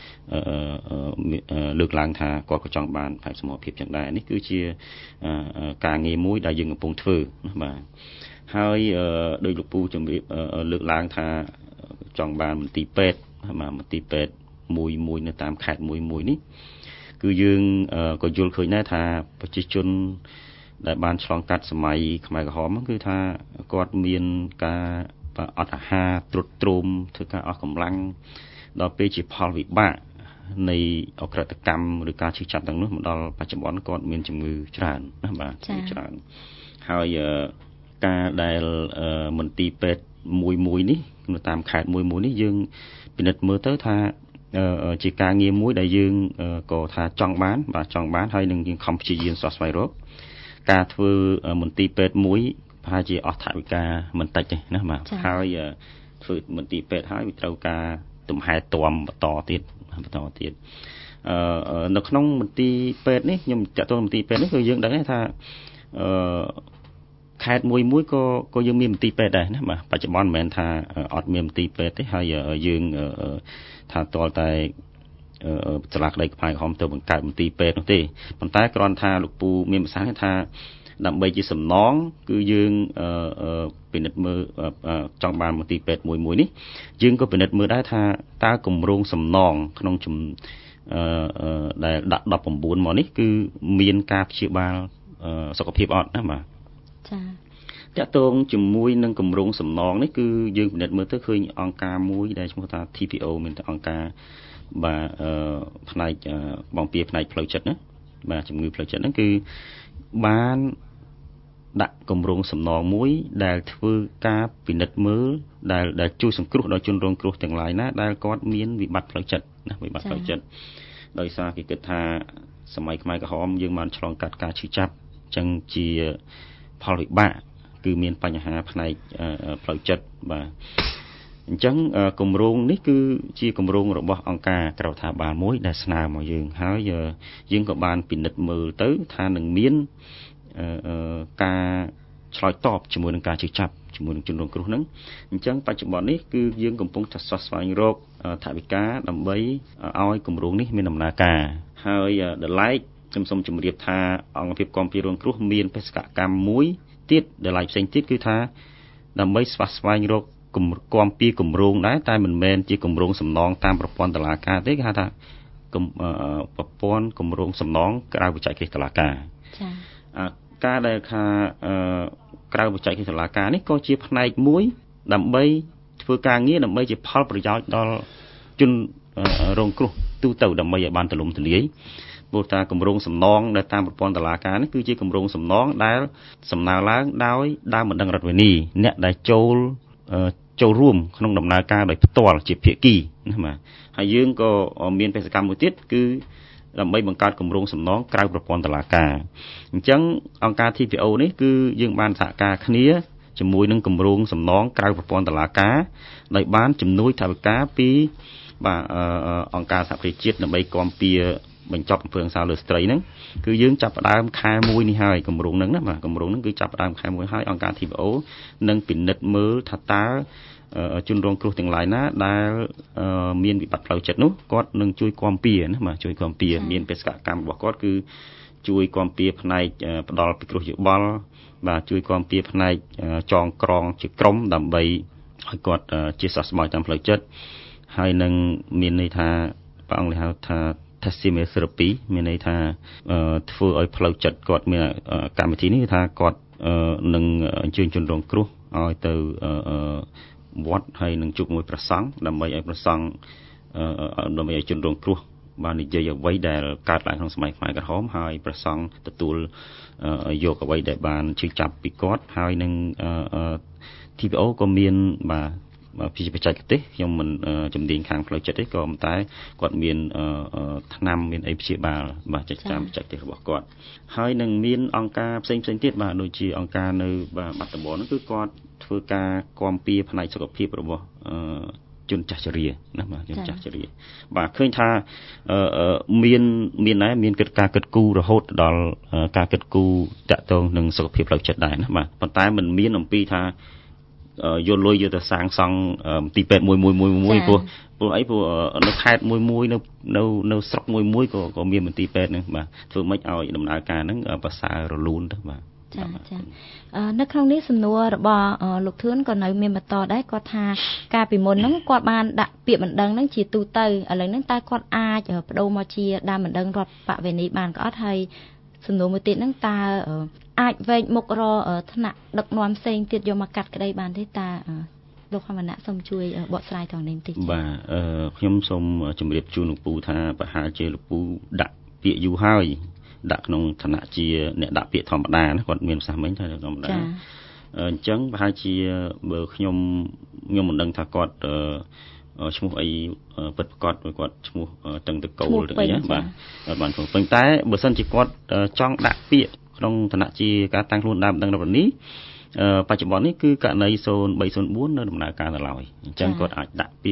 លើកឡើងថាគាត់ក៏ចង់បានផ្នែកសមូហភាពចឹងដែរនេះគឺជាការងារមួយដែលយើងកំពុងធ្វើណាបាទហើយដោយលោកពូជំរាបលើកឡើងថាចង់បានមន្ទីរពេទ្យបាទមន្ទីរពេទ្យមួយមួយនៅតាមខេត្តមួយមួយនេះគឺយើងក៏យល់ឃើញដែរថាប្រជាជនដែលបានឆ្លងកាត់សម័យខ្មែរក្រហមគឺថាគាត់មានការអត់អាហារទ្រុឌទ្រោមធ្វើការអស់កម្លាំងដល់ពេលជាផលវិបាកនៃអក្រិតកម្មឬការឈឺចាប់ទាំងនោះមកដល់បច្ចុប្បន្នគាត់មានជំងឺច្រើនណាបាទជំងឺច្រើនហើយការដែលមន្ទីរពេទ្យមួយមួយនេះនៅតាមខេត្តមួយមួយនេះយើងពិនិត្យមើលទៅថាជាការងារមួយដែលយើងក៏ថាចង់បានបាទចង់បានហើយនឹងយើងខំព្យាយាមស្វែងស្វែងរកការធ្វើមន្ទីរពេទ្យមួយប្រហែលជាអស់ថវិកាមិនតិចទេណាបាទហើយធ្វើមន្ទីរពេទ្យហើយវាត្រូវការទំហែតមបន្តទៀតបន្តទៀតនៅក្នុងមន្ទីរពេទ្យនេះខ្ញុំតាក់ទងមន្ទីរពេទ្យនេះគឺយើងដឹងថាអឺខេត្តមួយមួយក៏ក៏យើងមានមន្ទីរពេទ្យដែរណាបាទបច្ចុប្បន្នមិនមែនថាអត់មានមន្ទីរពេទ្យទេហើយយើងថាតលតែសាលាក្តីខ្មែរក្រហមទៅបង្កើតមន្ទីរពេទ្យនោះទេប៉ុន្តែគ្រាន់ថាលោកពូមានប្រសាសន៍ថាដើម្បីជាសំណងគឺយើងពិនិត្យមើលចង់បានមន្ទីរពេទ្យមួយមួយនេះយើងក៏ពិនិត្យមើលដែរថាតើគម្រោងសំណងក្នុងជំអឺដែលដាក់ដប់៩មកនេះគឺមានការព្យាបាលសុខភាពអត់ណាបាទចាតកតងជាមួយនឹងគម្រោងសំណងនេះគឺយើងពិនិត្យមើលទៅឃើញអង្គការមួយដែលឈ្មោះថា ធី พี អូ មានតែអង្គការបាទផ្នែកបងពៀផ្នែកផ្លូវចិត្តណាបាទជំងឺផ្លូវចិត្តហ្នឹងគឺបានដាក់គម្រោងសំណងមួយដែលធ្វើការពិនិត្យមើលដែលដែលជួយសង្គ្រោះដល់ជនរងគ្រោះទាំងឡាយណាដែលគាត់មានវិបត្តិផ្លូវចិត្តណាវិបត្តិផ្លូវចិត្តដោយសារគេគិតថាសម័យខ្មែរក្រហមយើងបានឆ្លងកាត់ការឈឺចាប់អញ្ចឹងជាផលវិបាកគឺមានបញ្ហាផ្នែកផ្លូវចិត្តបាទអញ្ចឹងគម្រោងនេះគឺជាគម្រោងរបស់អង្គការក្រៅរដ្ឋាភិបាលមួយដែលស្នើមកយើងហើយយើងក៏បានពិនិត្យមើលទៅថានឹងមានការឆ្លើយតបជាមួយនឹងការជិះចាប់ជាមួយនឹងជនរងគ្រោះហ្នឹងអញ្ចឹងបច្ចុប្បន្ននេះគឺយើងកំពុងតែស្វែងស្វែងរកថវិកាដើម្បីឲ្យគម្រោងនេះមានដំណើរការហើយដល់ឡែកខ្ញុំសូមជម្រាបថាអង្គភាពគាំពាររងគ្រោះមានបេសកកម្មមួយទៀតដល់ឡែកផ្សេងទៀតគឺថាដើម្បីស្វះស្វែងរកគាំពារគម្រោងដែរតែមិនមែនជាគម្រោងសំណងតាមប្រព័ន្ធតុលាការទេគេហៅថាប្រព័ន្ធគម្រោងសំណងក្រៅបច្ចេកទេសតុលាការចា៎ការដែលថាក្រៅបច្ចេកទេសតុលាការនេះក៏ជាផ្នែកមួយដើម្បីធ្វើការងារដើម្បីជាផលប្រយោជន៍ដល់ជនរងគ្រោះទូទៅដើម្បីឲ្យបានទូលំទូលាយព្រោះថាគម្រោងសំណងដែលតាមប្រព័ន្ធតុលាការនេះគឺជាគម្រោងសំណងដែលសំណើឡើងដោយដើមបណ្ដឹងរដ្ឋវិន័យអ្នកដែលចូលចូលរួមក្នុងដំណើរការដោយផ្ទាល់ជាភាគីណាបាទហើយយើងក៏មានបេសកកម្មមួយទៀតគឺដើម្បីបង្កើតគម្រោងសំណងក្រៅប្រព័ន្ធតុលាការអញ្ចឹងអង្គការ ធី พี អូ នេះគឺយើងបានសហការគ្នាជាមួយនឹងគម្រោងសំណងក្រៅប្រព័ន្ធតុលាការដោយបានជំនួយថវិកាពីបាទអង្គការសហប្រជាជាតិដើម្បីគាំពារបញ្ចប់អំពើហិង្សាលើស្ត្រីហ្នឹងគឺយើងចាប់ផ្ដើមខែមួយនេះហើយគម្រោងហ្នឹងណាបាទគម្រោងហ្នឹងគឺចាប់ផ្ដើមខែមួយហើយអង្គការ ធី พี អូ នឹងពិនិត្យមើលថាតើជនរងគ្រោះទាំងឡាយណាដែលមានវិបត្តិផ្លូវចិត្តនោះគាត់នឹងជួយគាំពារណាបាទជួយគាំពារមានបេសកកម្មរបស់គាត់គឺជួយគាំពារផ្នែកផ្ដល់ពិគ្រោះយោបល់បាទជួយគាំពារផ្នែកចងក្រងជាក្រុមដើម្បីឲ្យគាត់ជាសះស្បើយតាមផ្លូវចិត្តហើយនឹងមានន័យថាព្រះអង្គហៅថាTestimony Therapy មានន័យថាធ្វើឲ្យផ្លូវចិត្តគាត់មានកម្មវិធីនេះថាគាត់នឹងអញ្ជើញជនរងគ្រោះឲ្យទៅវត្តហើយនឹងជួបមួយព្រះសង្ឃដើម្បីឲ្យព្រះសង្ឃដើម្បីឲ្យជនរងគ្រោះបាននិយាយអ្វីដែលកើតឡើងក្នុងសម័យខ្មែរក្រហមហើយព្រះសង្ឃទទួលយកអ្វីដែលបានជឿចាប់ពីគាត់ហើយនឹង ធី พี អូ ក៏មានបាទពីបច្ចេកទេសខ្ញុំមិនជំនាញខាងផ្លូវចិត្តទេក៏តែគាត់មានថ្នាំមានអីព្យាបាលបាទចាត់តាមបច្ចេកទេសរបស់គាត់ហើយនឹងមានអង្គការផ្សេងផ្សេងទៀតបាទដូចជាអង្គការនៅបាត់ដំបងនោះគឺគាត់ធ្វើការគាំពារផ្នែកសុខភាពរបស់ជនចាស់ជរាណាបាទជនចាស់ជរាបាទឃើញថាមានមានដែរមានកិច្ចការកិត្តគូរហូតដល់ការកិត្តគូតាក់ទងនឹងសុខភាពផ្លូវចិត្តដែរណាបាទប៉ុន្តែมันមានអំពីថាយកលុយយកទៅសាងសង់មន្ទីរពេទ្យមួយមួយមួយមួយព្រោះព្រោះអីព្រោះនៅខេត្តមួយមួយនៅនៅនៅស្រុកមួយមួយក៏ក៏មានមន្ទីរពេទ្យហ្នឹងបាទធ្វើម៉េចឲ្យដំណើរការហ្នឹងប្រសើររលូនទៅបាទចាចានៅក្នុងនេះសំណួររបស់លោកធឿនក៏នៅមានបន្តដែរគាត់ថាកាលពីមុនហ្នឹងគាត់បានដាក់ពាក្យបណ្ដឹងហ្នឹងជាទូទៅឥឡូវហ្នឹងតើគាត់អាចបដូរមកជាដើមបណ្ដឹងរដ្ឋបវេនីបានក៏អត់ហើយសំណួរមួយទៀតហ្នឹងតើអាចវែកមុខរថ្នាក់ដឹកនាំផ្សេងទៀតយកមកកាត់ក្តីបានទេតើលោកហមណៈសូមជួយបកស្រាយត្រង់នេះបន្តិចបាទខ្ញុំសូមជម្រាបជូនលោកពូថាប្រហែលជាលោកពូដាក់ពាក្យយូរហើយដាក់ក្នុងឋានៈជាអ្នកដាក់ពាក្យធម្មតាណាគាត់មានប្រសាសន៍មិញថាធម្មតាអញ្ចឹងប្រហែលជាបើខ្ញុំខ្ញុំមិនដឹងថាគាត់ឈ្មោះអីពិតប្រាកដគាត់ឈ្មោះតឹងតកូលទៅអីណាបាទបានប៉ុន្តែបើសិនជាគាត់ចង់ដាក់ពាក្យក្នុងឋានៈជាការតាំងខ្លួនដើមបណ្ដឹងរដ្ឋនេះបច្ចុប្បន្ននេះគឺករណីศูนย์បីศูนย์បួននៅដំណើរការទៅឡើយអញ្ចឹងគាត់អាចដាក់ពាក្យ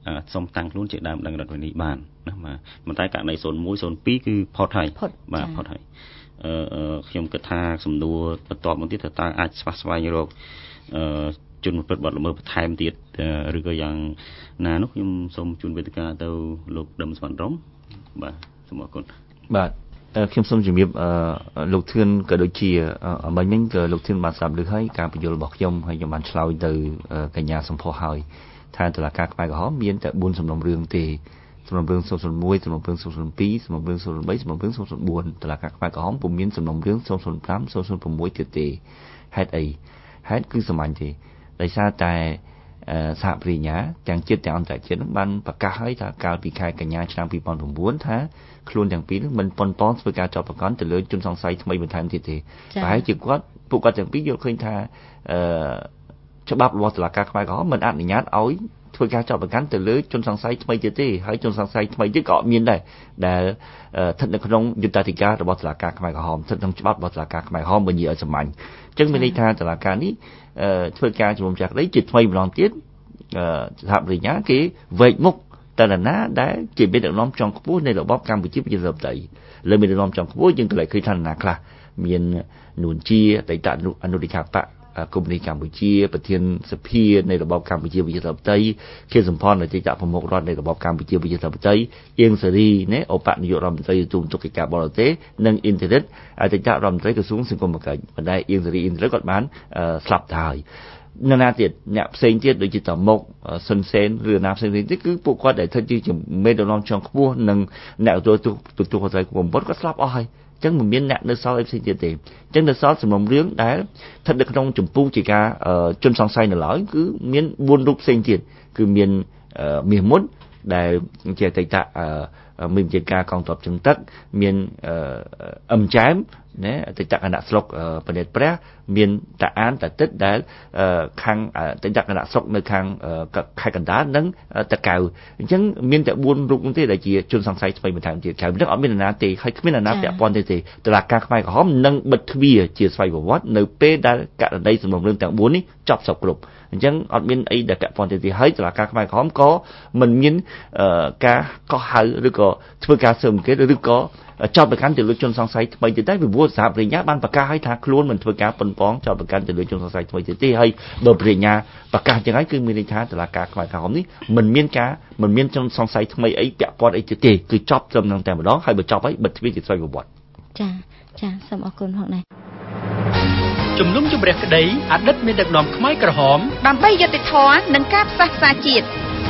សុំតាំងខ្លួនជាដើមដឹងរដ្ឋវិន័យបានណាបាទប៉ុន្តែករណីศูนย์មួយ ศูนย์ពីរគឺផុតហើយបាទផុតហើយអឺខ្ញុំគិតថាសំណួរបន្ទាប់មកទៀតតើអាចស្វះស្វែងរកអឺជនប្រព្រឹត្តបទល្មើសបន្ថែមទៀតឬក៏យ៉ាងណានោះខ្ញុំសូមជូនវេទិកាទៅលោកដឹមស្វណ្ណរំបាទសូមអរគុណបាទខ្ញុំសូមជំរាបលោកធឿនក៏ដូចជាអមិញមិញក៏លោកធឿនបានស្ដាប់ឮហើយការបញ្យល់របស់ខ្ញុំហើយខ្ញុំបានឆ្លើយទៅកញ្ញាសំផស្សហើយថាតុលាការខ្មែរក្រហមមានតែបួនសំណុំរឿងទេសំណុំរឿងศูนย์ศูนย์មួយសំណុំរឿងศูนย์ศูนย์ពីរសំណុំរឿងศูนย์ศูนย์បីសំណុំរឿងศูนย์ศูនย์បួនតុលាការខ្មែរក្រហមពុំមានសំណុំរឿងศูนย์ศูนย์ប្រាំ ศูនย์ศูនย์៦ទៀតទេហេតុអីហេតុគឺសាមញ្ញទេដោយសារតែសហប្រញ្ញាទាំងជាតិទាំងអន្តរជាតិនឹងបានប្រកាសហើយថាកាលពីខែកញ្ញាឆ្នាំពីរពាន់៩ថាខ្លួនទាំងពីរនឹងមិនប៉ុនប៉នធ្វើការចោទប្រកាន់ទៅលើជនសង្ស័យថ្មីបន្ថែមទៀតទេប្រហែលជាគាត់ពួកគាត់ទាំងពីរយល់ឃើញថាអឺច្បាប់របស់តុលាការខ្មែរក្រហមមិនអនុញ្ញាតឲ្យធ្វើការចោទប្រកាន់ទៅលើជនសង្ស័យថ្មីទៀតទេហើយជនសង្ស័យថ្មីទៀតក៏អត់មានដែរដែលស្ថិតនៅក្នុងយុត្តាធិការរបស់តុលាការខ្មែរក្រហមស្ថិតក្នុងច្បាប់របស់តុលាការខ្មែរក្រហមបើនិយាយឲ្យសាមញ្ញអញ្ចឹងមានន័យថាតុលាការនេះធ្វើការជំនុំជម្រះក្តីជាថ្មីម្ដងទៀតសហប្រញ្ញាគេវែកមុខតើនរណាដែលជាមេដឹកនាំចុងខ្ពស់នៃរបបកម្ពុជាប្រជាធិបតេយ្យលើមេដឹកនាំចុងខ្ពស់យើងក៏លេចឃើញថានរណាខ្លះមាននួនជាអតីតអនុរដ្ឋាភិបាលកុម្មុយនីសកម្ពុជាប្រធានសភានៃរបបកម្ពុជាប្រជាធិបតេយ្យខៀវសំផនអតីតប្រមុខរដ្ឋនៃរបបកម្ពុជាប្រជាធិបតេយ្យអៀងសេរីណាឧបនាយករដ្ឋមន្ត្រីទូតកិច្ចការបរទេសនិងអ៊ីនធឺណិតអតីតរដ្ឋមន្ត្រីក្រសួងសង្គមកិច្ចបណ្ដាអៀងសេរីអ៊ីនធឺណិតគាត់បានស្លាប់ទៅហើយនៅណាទៀតអ្នកផ្សេងទៀតដូចជាតមុកសុនសេនឬណាផ្សេងទៀតគឺពួកគាត់ដែលធ្វើជាមេដឹកនាំចុងខ្ពស់និងអ្នកទទួលទទួលខុសត្រូវបំផុតគាត់ស្លាប់អស់ហើយអញ្ចឹងមិនមានអ្នកនៅសល់អីផ្សេងទៀតទេអញ្ចឹងនៅសល់សំណុំរឿងដែលស្ថិតនៅក្នុងចម្ពោះជាការជនសង្ស័យនៅឡើយគឺមានបួនរូបផ្សេងទៀតគឺមានមាសមុនដែលជាអតីតមានវិជាការកងទ័ពជើងទឹកមានអឹមចែមណាអតីតគណៈស្រុកប្រណិតព្រះមានតាអានតាទឹកដែលខាងអតីតគណៈស្រុកនៅខាងខេត្តកណ្ដាលនិងតាកៅអញ្ចឹងមានតែបួនរូបនោះទេដែលជាជនសង្ស័យថ្មីបន្ថែមទៀតក្រៅនេះអត់មាននរណាទេហើយគ្មាននរណាពាក់ព័ន្ធទេទេតុលាការខ្មែរក្រហមនឹងបិទទ្វារជាស្វ័យប្រវត្តិនៅពេលដែលករណីសំណុំរឿងទាំងបួននេះចប់សពគ្រប់អញ្ចឹងអត់មានអីដែលពាក់ព័ន្ធទេទេហើយតុលាការខ្មែរក្រហមក៏មិនមានការកោះហៅឬក៏ធ្វើការស៊ើបអង្កេតឬក៏ចោទប្រកាន់ទៅលើជនសង្ស័យថ្មីទៀតតែពីព្រោះសហប្រញ្ញាបានប្រកាសឲ្យថាខ្លួនមិនធ្វើការប៉ុនប៉ងចោទប្រកាន់ទៅលើជនសង្ស័យថ្មីទៀតទេហើយបើប្រញ្ញាប្រកាសចឹងហើយគឺមានន័យថាតុលាការខ្មែរក្រហមនេះមិនមានការមិនមានជនសង្ស័យថ្មីអីពាក់ព័ន្ធអីទៀតទេគឺចប់ត្រឹមនឹងតែម្ដងហើយបើចប់ហើយបិទទ្វារជាស្វ័យប្រវត្តិចាចាសូមអរគុណផងដែរជំនុំជម្រះក្តីអតីតមេដឹកនាំខ្មែរក្រហមដើម្បីយុត្តិធម៌និងការផ្សះផ្សាជាតិ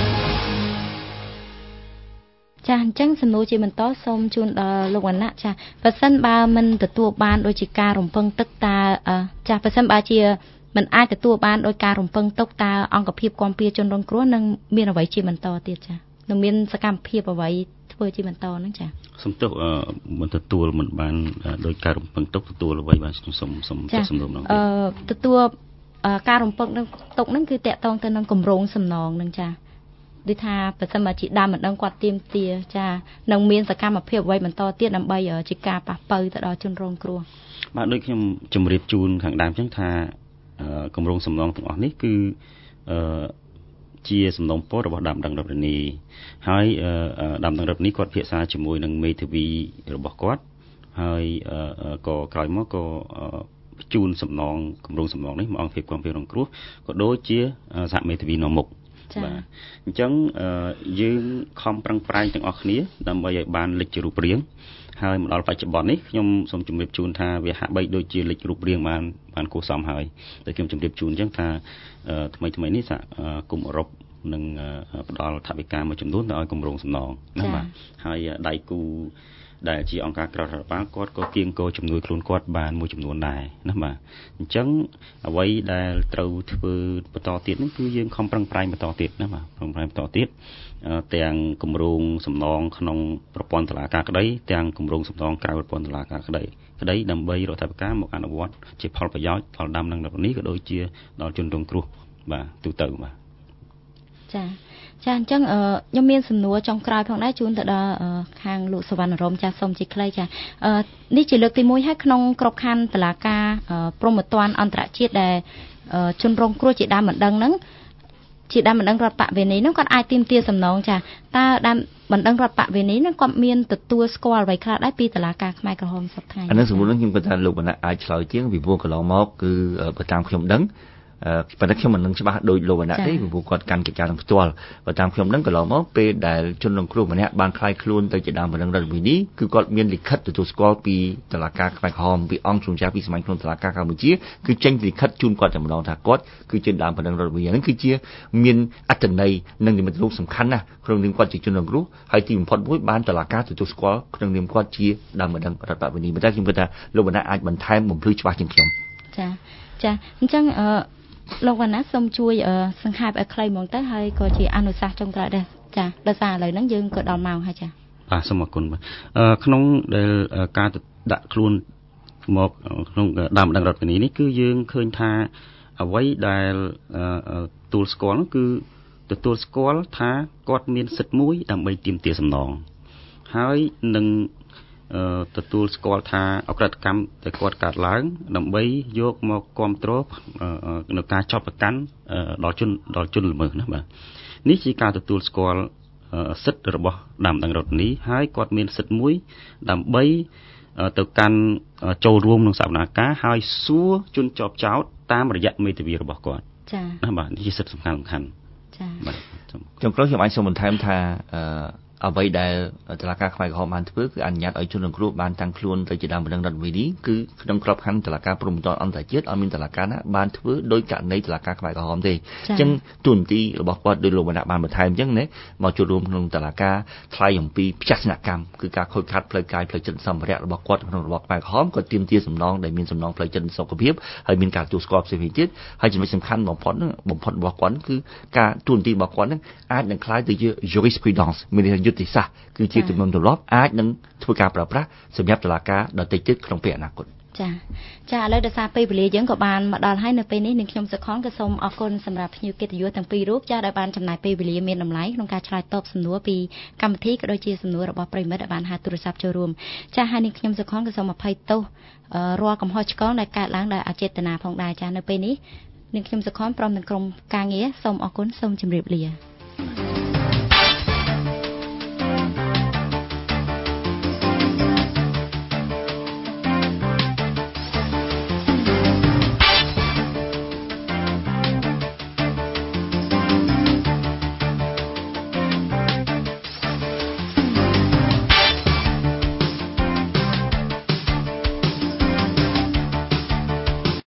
ចាអញ្ចឹងសំណួរជាបន្តសូមជូនដល់លោកវណ្ណៈចាបើសិនបើមិនទទួលបានដោយជាការរំពឹងទុកតើចាបើសិនបើជាមិនអាចទទួលបានដោយការរំពឹងទុកតើអង្គភាពគាំពៀជនរងគ្រោះនឹងមានអ្វីជាបន្តទៀតចានឹងមានសកម្មភាពអ្វីធ្វើជាបន្តហ្នឹងចាសំទោសមិនទទួលមិនបានដោយការរំពឹងទុកទទួលអ្វីបានសូមសូមសំណួរហ្នឹងអឺទទួលការរំពឹងទុកហ្នឹងគឺតកតងទៅនឹងគម្រោងសំណងហ្នឹងចាដូចថាប្រសិនបើជាដើមមិនដឹងគាត់ទៀមទាចានឹងមានសកម្មភាពអ្វីបន្តទៀតដើម្បីជាការប៉ះប៉ូវទៅដល់ជនរងគ្រោះបាទដូចខ្ញុំជម្រាបជូនខាងដើមចឹងថាគម្រោងសំណងទាំងអស់នេះគឺអឺជាសំណុំពររបស់ដើមដឹងរដ្ឋនីហើយដើមដឹងរដ្ឋនីគាត់ពិភាក្សាជាមួយនឹងមេធាវីរបស់គាត់ហើយក៏ក្រោយមកក៏ជូនសំណងគម្រោងសំណងនេះមកអង្គភាពគាំពៀរងគ្រោះក៏ដូចជាសហមេធាវីនាំមុខបាទអញ្ចឹងយើងខំប្រឹងប្រែងទាំងអស់គ្នាដើម្បីឲ្យបានលេចជារូបរាងហើយមកដល់បច្ចុប្បន្ននេះខ្ញុំសូមជម្រាបជូនថាវាហាក់បីដូចជាលេចរូបរាងបានបានគួរសមហើយដែលខ្ញុំជម្រាបជូនអញ្ចឹងថាថ្មីថ្មីនេះសហគមន៍អឺរ៉ុបនឹងផ្ដល់ថវិកាមួយចំនួនទៅឲ្យគម្រោងសំណងណាបាទហើយដៃគូដែលជាអង្គការក្រៅរដ្ឋបាលគាត់ក៏គៀងគរជំនួយខ្លួនគាត់បានមួយចំនួនដែរណាបាទអញ្ចឹងអ្វីដែលត្រូវធ្វើបន្តទៀតនោះគឺយើងខំប្រឹងប្រែងបន្តទៀតណាបាទប្រឹងប្រែងបន្តទៀតទាំងគម្រោងសំណងក្នុងប្រព័ន្ធតុលាការក្តីទាំងគម្រោងសំណងក្រៅប្រព័ន្ធតុលាការក្តីក្តីដើម្បីរដ្ឋាភិបាលមកអនុវត្តជាផលប្រយោជន៍ដល់ដើមនឹងនេះក៏ដូចជាដល់ជនរងគ្រោះបាទទូទៅបាទចាចាអញ្ចឹងខ្ញុំមានសំណួរចុងក្រោយផងដែរជូនទៅដល់ខាងលោកសវណ្ណរមចាសូមជាខ្លីចានេះជាលើកទីមួយហើយក្នុងក្របខ័ណ្ឌតុលាការព្រហ្មទណ្ឌអន្តរជាតិដែលជនរងគ្រោះជាដើមមិនដឹងហ្នឹងជាដើមបណ្ដឹងរដ្ឋបវេនីហ្នឹងគាត់អាចទាមទារសំណងចាតើដើមបណ្ដឹងរដ្ឋបវេនីហ្នឹងគាត់មានទទួលស្គាល់អ្វីខ្លះដែរពីតុលាការខ្មែរក្រហមសប្តាហ៍ថ្ងៃអានេះសមុទ្រខ្ញុំគិតថាលោកបណ្ណៈអាចឆ្លើយជាងពីព្រោះកន្លងមកគឺបើតាមខ្ញុំដឹងប៉ុន្តែខ្ញុំមិននឹងច្បាស់ដោយលោកបណ្ណៈទេពីព្រោះគាត់កាន់កិច្ចការនឹងផ្ទាល់បើតាមខ្ញុំដឹងកន្លងមកពេលដែលជនរងគ្រោះម្នាក់បានខ្លាយខ្លួនទៅជាដើមបណ្ដឹងរដ្ឋវិនីគឺគាត់មានលិខិតទទួលស្គាល់ពីតុលាការខ្មែរក្រហមពីអង្គជំនុំជម្រះពីសម័យក្នុងតុលាការកម្ពុជាគឺចេញលិខិតជូនគាត់តែម្ដងថាគាត់គឺជាដើមបណ្ដឹងរដ្ឋវិនីហ្នឹងគឺជាមានអត្ថន័យនិងនិមិត្តរូបសំខាន់ណាស់ក្នុងនាមគាត់ជាជនរងគ្រោះហើយទីបំផុតមួយបានតុលាការទទួលស្គាល់ក្នុងនាមគាត់ជាដើមបណ្ដឹងរដ្ឋវិនីប៉ុន្តែខ្ញុំគិតថាលោកបណ្ណៈអាចបន្ថែមបំភ្លឺច្បាស់ជាងខ្ញុំចាចាអញ្ចឹងអឺលោកវណ្ណាសូមជួយសង្ខេបឲ្យខ្លីហ្មងទៅហើយក៏ជាអនុសាសន៍ចុងក្រោយដែរចាដោយសារឥឡូវហ្នឹងយើងក៏ដល់ម៉ោងហើយចាបាទសូមអរគុណបាទក្នុងដែលការដាក់ខ្លួនមកក្នុងដើមបណ្ដឹងរដ្ឋវិនីនេះគឺយើងឃើញថាអ្វីដែលទទួលស្គាល់នោះគឺទទួលស្គាល់ថាគាត់មានសិទ្ធិមួយដើម្បីទាមទារសំណងហើយនឹងទទួលស្គាល់ថាអក្រិតកម្មដែលគាត់កើតឡើងដើម្បីយកមកគ្រប់គ្រងនៅការចាប់ប្រកាន់ដល់ជនដល់ជនល្មើសណាបាទនេះជាការទទួលស្គាល់សិទ្ធិរបស់ដើមបណ្ដឹងរដ្ឋវិនីហើយគាត់មានសិទ្ធិមួយដើម្បីទៅកាន់ចូលរួមក្នុងសកម្មភាពហើយសួរជនជាប់ចោទតាមរយៈមេធាវីរបស់គាត់ចា៎ណាបាទនេះជាសិទ្ធិសំខាន់សំខាន់ចា៎បាទចុងក្រោយខ្ញុំអាចសូមបន្ថែមថាអ្វីដែលតុលាការខ្មែរក្រហមបានធ្វើគឺអនុញ្ញាតឲ្យជនរងគ្រោះបានតាំងខ្លួនទៅជាដើមបណ្ដឹងរដ្ឋវិនីគឺក្នុងក្របខ័ណ្ឌតុលាការព្រហ្មទណ្ឌអន្តរជាតិអត់មានតុលាការណាបានធ្វើដោយករណីតុលាការខ្មែរក្រហមទេអញ្ចឹងទូនទីរបស់គាត់ដោយលោកបណ្ណៈបានបន្ថែមអញ្ចឹងណាមកចូលរួមក្នុងតុលាការថ្លែងអំពីផ្ទះស្នាក់កម្មគឺការខូចខាតផ្លូវកាយផ្លូវចិត្តសម្ភារៈរបស់គាត់ក្នុងរបបខ្មែរក្រហមគាត់ទាមទារសំណងដែលមានសំណងផ្លូវចិត្តសុខភាពហើយមានការទទួលស្គាល់ផ្សេងៗទៀតហើយចំណុចសំខាន់បំផុតបំផុតរបស់គាត់គឺការទូនទីរបស់គាត់នឹងអាចនឹងคล้ายទៅជា jurisprudence មានយុទ្ធសាស្ត្រគឺជាទំនំទម្លាប់អាចនឹងធ្វើការប្រើប្រាស់សម្រាប់តុលាការដទៃទៀតក្នុងពេលអនាគតចាចាឥឡូវដោយសារពេលវេលាយើងក៏បានមកដល់ហើយនៅពេលនេះនឹងខ្ញុំសុខនក៏សូមអរគុណសម្រាប់ភ្ញៀវកិត្តិយសទាំងពីររូបចាដែលបានចំណាយពេលវេលាមានតម្លៃក្នុងការឆ្លើយតបសំណួរពីកម្មវិធីក៏ដូចជាសំណួររបស់ប្រិមិត្តដែលបានហៅទូរស័ព្ទចូលរួមចាហើយនេះខ្ញុំសុខនក៏សូមអភ័យទោសរាល់កំហុសឆ្គងដែលកើតឡើងដោយអចេតនាផងដែរចានៅពេលនេះនឹងខ្ញុំសុខនព្រមទាំងក្រុមការងារសូមអរគុណសូមជម្រាបលា